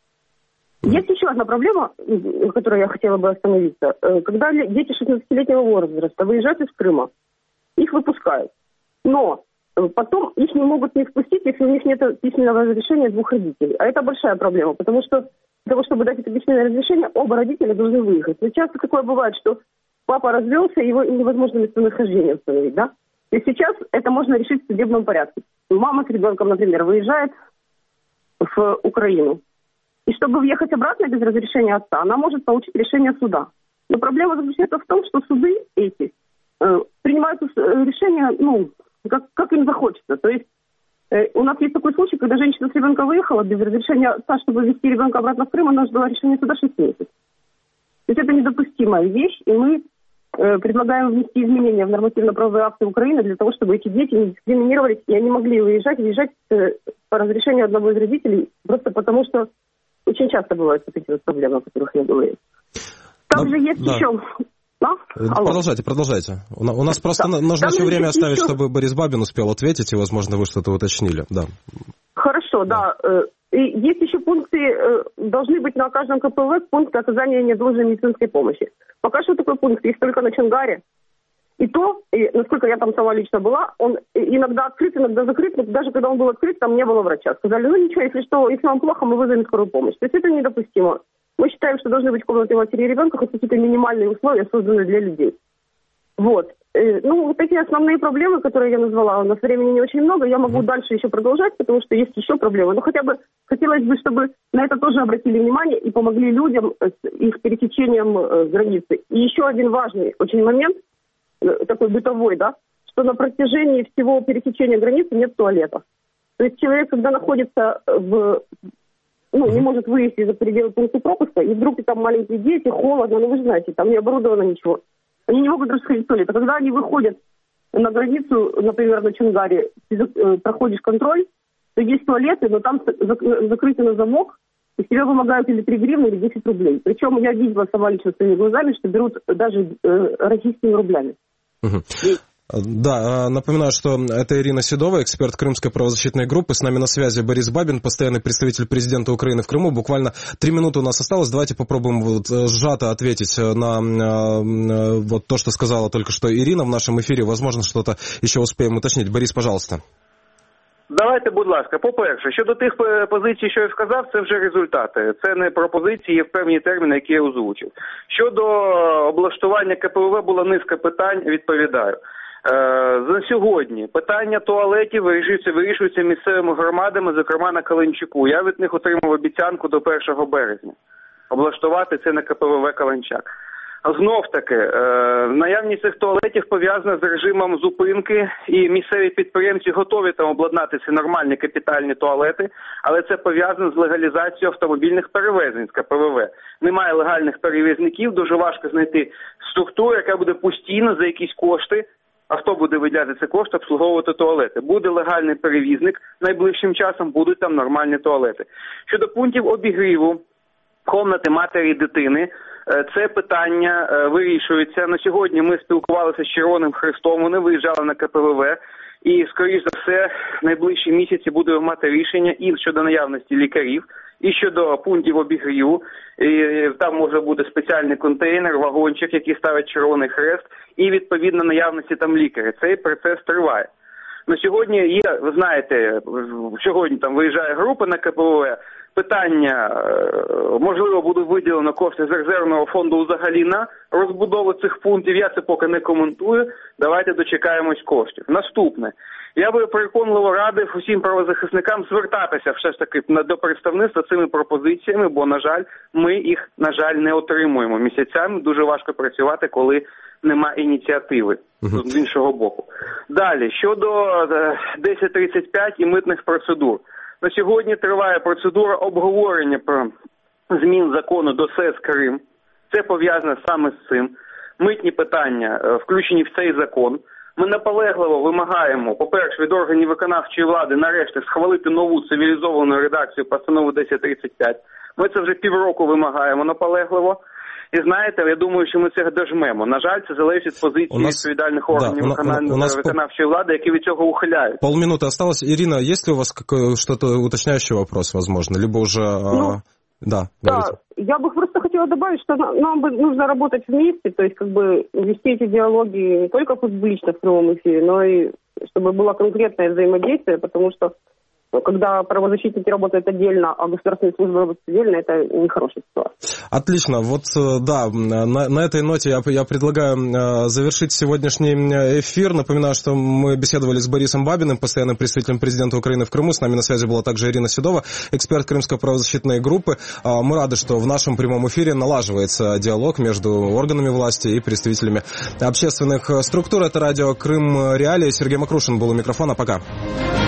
Есть еще одна проблема, о которой я хотела бы остановиться. Когда дети шестнадцатилетнего возраста выезжают из Крыма, их выпускают. Но потом их не могут не впустить, если у них нет письменного разрешения двух родителей. А это большая проблема, потому что для того, чтобы дать это письменное разрешение, оба родителя должны выехать. Но часто такое бывает, что папа развелся, его невозможно местонахождение установить, да? И сейчас это можно решить в судебном порядке. Мама с ребенком, например, выезжает в Украину. И чтобы въехать обратно без разрешения отца, она может получить решение суда. Но проблема заключается в том, что суды эти э, принимают решения, ну, как, как им захочется. То есть э, у нас есть такой случай, когда женщина с ребенком выехала без разрешения отца, чтобы везти ребенка обратно в Крым, она ждала решения суда шесть месяцев. То есть это недопустимая вещь, и мы э, предлагаем внести изменения в нормативно-правовые акты Украины для того, чтобы эти дети не дискриминировались, и они могли выезжать, въезжать э, по разрешению одного из родителей, просто потому что очень часто бывают вот эти вот проблемы, о которых я говорю. Также да, есть да. еще... А? Продолжайте, продолжайте. У нас просто да. нужно еще время оставить, еще... чтобы Борис Бабин успел ответить, и, возможно, вы что-то уточнили. Да. Хорошо, да. да. И есть еще пункты, должны быть на каждом ка пэ вэ пункты оказания неотложной медицинской помощи. Пока что такой пункт есть только на Чонгаре. И то, и, насколько я там сама лично была, он иногда открыт, иногда закрыт, но даже когда он был открыт, там не было врача. Сказали, ну ничего, если что, если вам плохо, мы вызовем скорую помощь. То есть это недопустимо. Мы считаем, что должны быть комнаты матери и ребенка, хоть какие-то минимальные условия, созданные для людей. Вот. Ну, вот такие основные проблемы, которые я назвала. У нас времени не очень много, я могу дальше еще продолжать, потому что есть еще проблемы. Но хотя бы хотелось бы, чтобы на это тоже обратили внимание и помогли людям с их пересечением границы. И еще один важный очень момент, такой бытовой, да, что на протяжении всего пересечения границы нет туалета. То есть человек, когда находится в... ну, не может выйти за пределы пункта пропуска, и вдруг там маленькие дети, холодно, ну вы же знаете, там не оборудовано ничего. Они не могут расходить в туалет. А когда они выходят на границу, например, на Чонгаре, ты проходишь контроль, то есть туалеты, но там закрыты на замок, и тебе помогают или три гривны, или десять рублей. Причем я видела сама лично своими глазами, что берут даже э, российскими рублями. Угу. Да, напоминаю, что это Ирина Седова, эксперт Крымской правозащитной группы. С нами на связи Борис Бабин, постоянный представитель президента Украины в Крыму. Буквально три минуты у нас осталось. Давайте попробуем вот сжато ответить на вот то, что сказала только что Ирина в нашем эфире. Возможно, что-то еще успеем уточнить. Борис, пожалуйста. Давайте, будь ласка, по-перше, щодо тих позицій, що я сказав, це вже результати. Це не пропозиції, є в певні терміни, які я озвучив. Щодо облаштування ка пе вэ була низка питань, відповідаю. За сьогодні питання туалетів вирішується, вирішується місцевими громадами, зокрема на Калинчуку. Я від них отримав обіцянку до першого березня облаштувати це на ка пе вэ Калинчак. Знов-таки, наявність цих туалетів пов'язана з режимом зупинки, і місцеві підприємці готові там обладнати ці нормальні капітальні туалети, але це пов'язано з легалізацією автомобільних перевезень з ка пе вэ. Немає легальних перевізників, дуже важко знайти структуру, яка буде постійно за якісь кошти, а хто буде виділяти ці кошти, обслуговувати туалети. Буде легальний перевізник, найближчим часом будуть там нормальні туалети. Щодо пунктів обігріву, комнати матері і дитини, це питання вирішується. На сьогодні ми спілкувалися з Червоним Хрестом, вони виїжджали на ка пе вэ, і, скоріш за все, в найближчі місяці буде мати рішення і щодо наявності лікарів, і щодо пунктів обігріву. І там може бути спеціальний контейнер, вагончик, який ставить Червоний Хрест, і, відповідно, наявності там лікаря. Цей процес триває. На сьогодні є, ви знаєте, сьогодні там виїжджає група на ка пе вэ, питання, можливо, будуть виділено кошти з резервного фонду взагалі на розбудову цих пунктів. Я це поки не коментую. Давайте дочекаємось коштів. Наступне. Я би переконливо радив усім правозахисникам звертатися все ж таки до представництва цими пропозиціями, бо, на жаль, ми їх, на жаль, не отримуємо. Місяцями дуже важко працювати, коли немає ініціативи з іншого боку. Далі, щодо десять тридцять п'ять і митних процедур. На сьогодні триває процедура обговорення про змін закону до ес е ес Крим. Це пов'язане саме з цим. Митні питання включені в цей закон. Ми наполегливо вимагаємо, по-перше, від органів виконавчої влади нарешті схвалити нову цивілізовану редакцію постанови десять тридцять п'ять. Ми це вже півроку вимагаємо наполегливо. І знаєте, я думаю, що ми це дожмемо. На жаль, це залежить від позиції нас... відповідальних органів да, виконання... нас... виконавчої влади, які від цього ухиляють. Полминуты осталось. Ирина, есть ли у вас что-то уточняющий вопрос, возможно? Либо уже... Ну, а... Да, да, я бы просто хотела добавить, что нам бы нужно работать вместе, то есть как бы вести эти диалоги не только публично в прямом эфире, но и чтобы было конкретное взаимодействие, потому что когда правозащитники работают отдельно, а государственные службы работают отдельно, это нехорошая ситуация. Отлично. Вот, да, на, на этой ноте я, я предлагаю завершить сегодняшний эфир. Напоминаю, что мы беседовали с Борисом Бабиным, постоянным представителем президента Украины в Крыму. С нами на связи была также Ирина Седова, эксперт Крымской правозащитной группы. Мы рады, что в нашем прямом эфире налаживается диалог между органами власти и представителями общественных структур. Это радио Крым Реалии. Сергей Макрушин был у микрофона. Пока.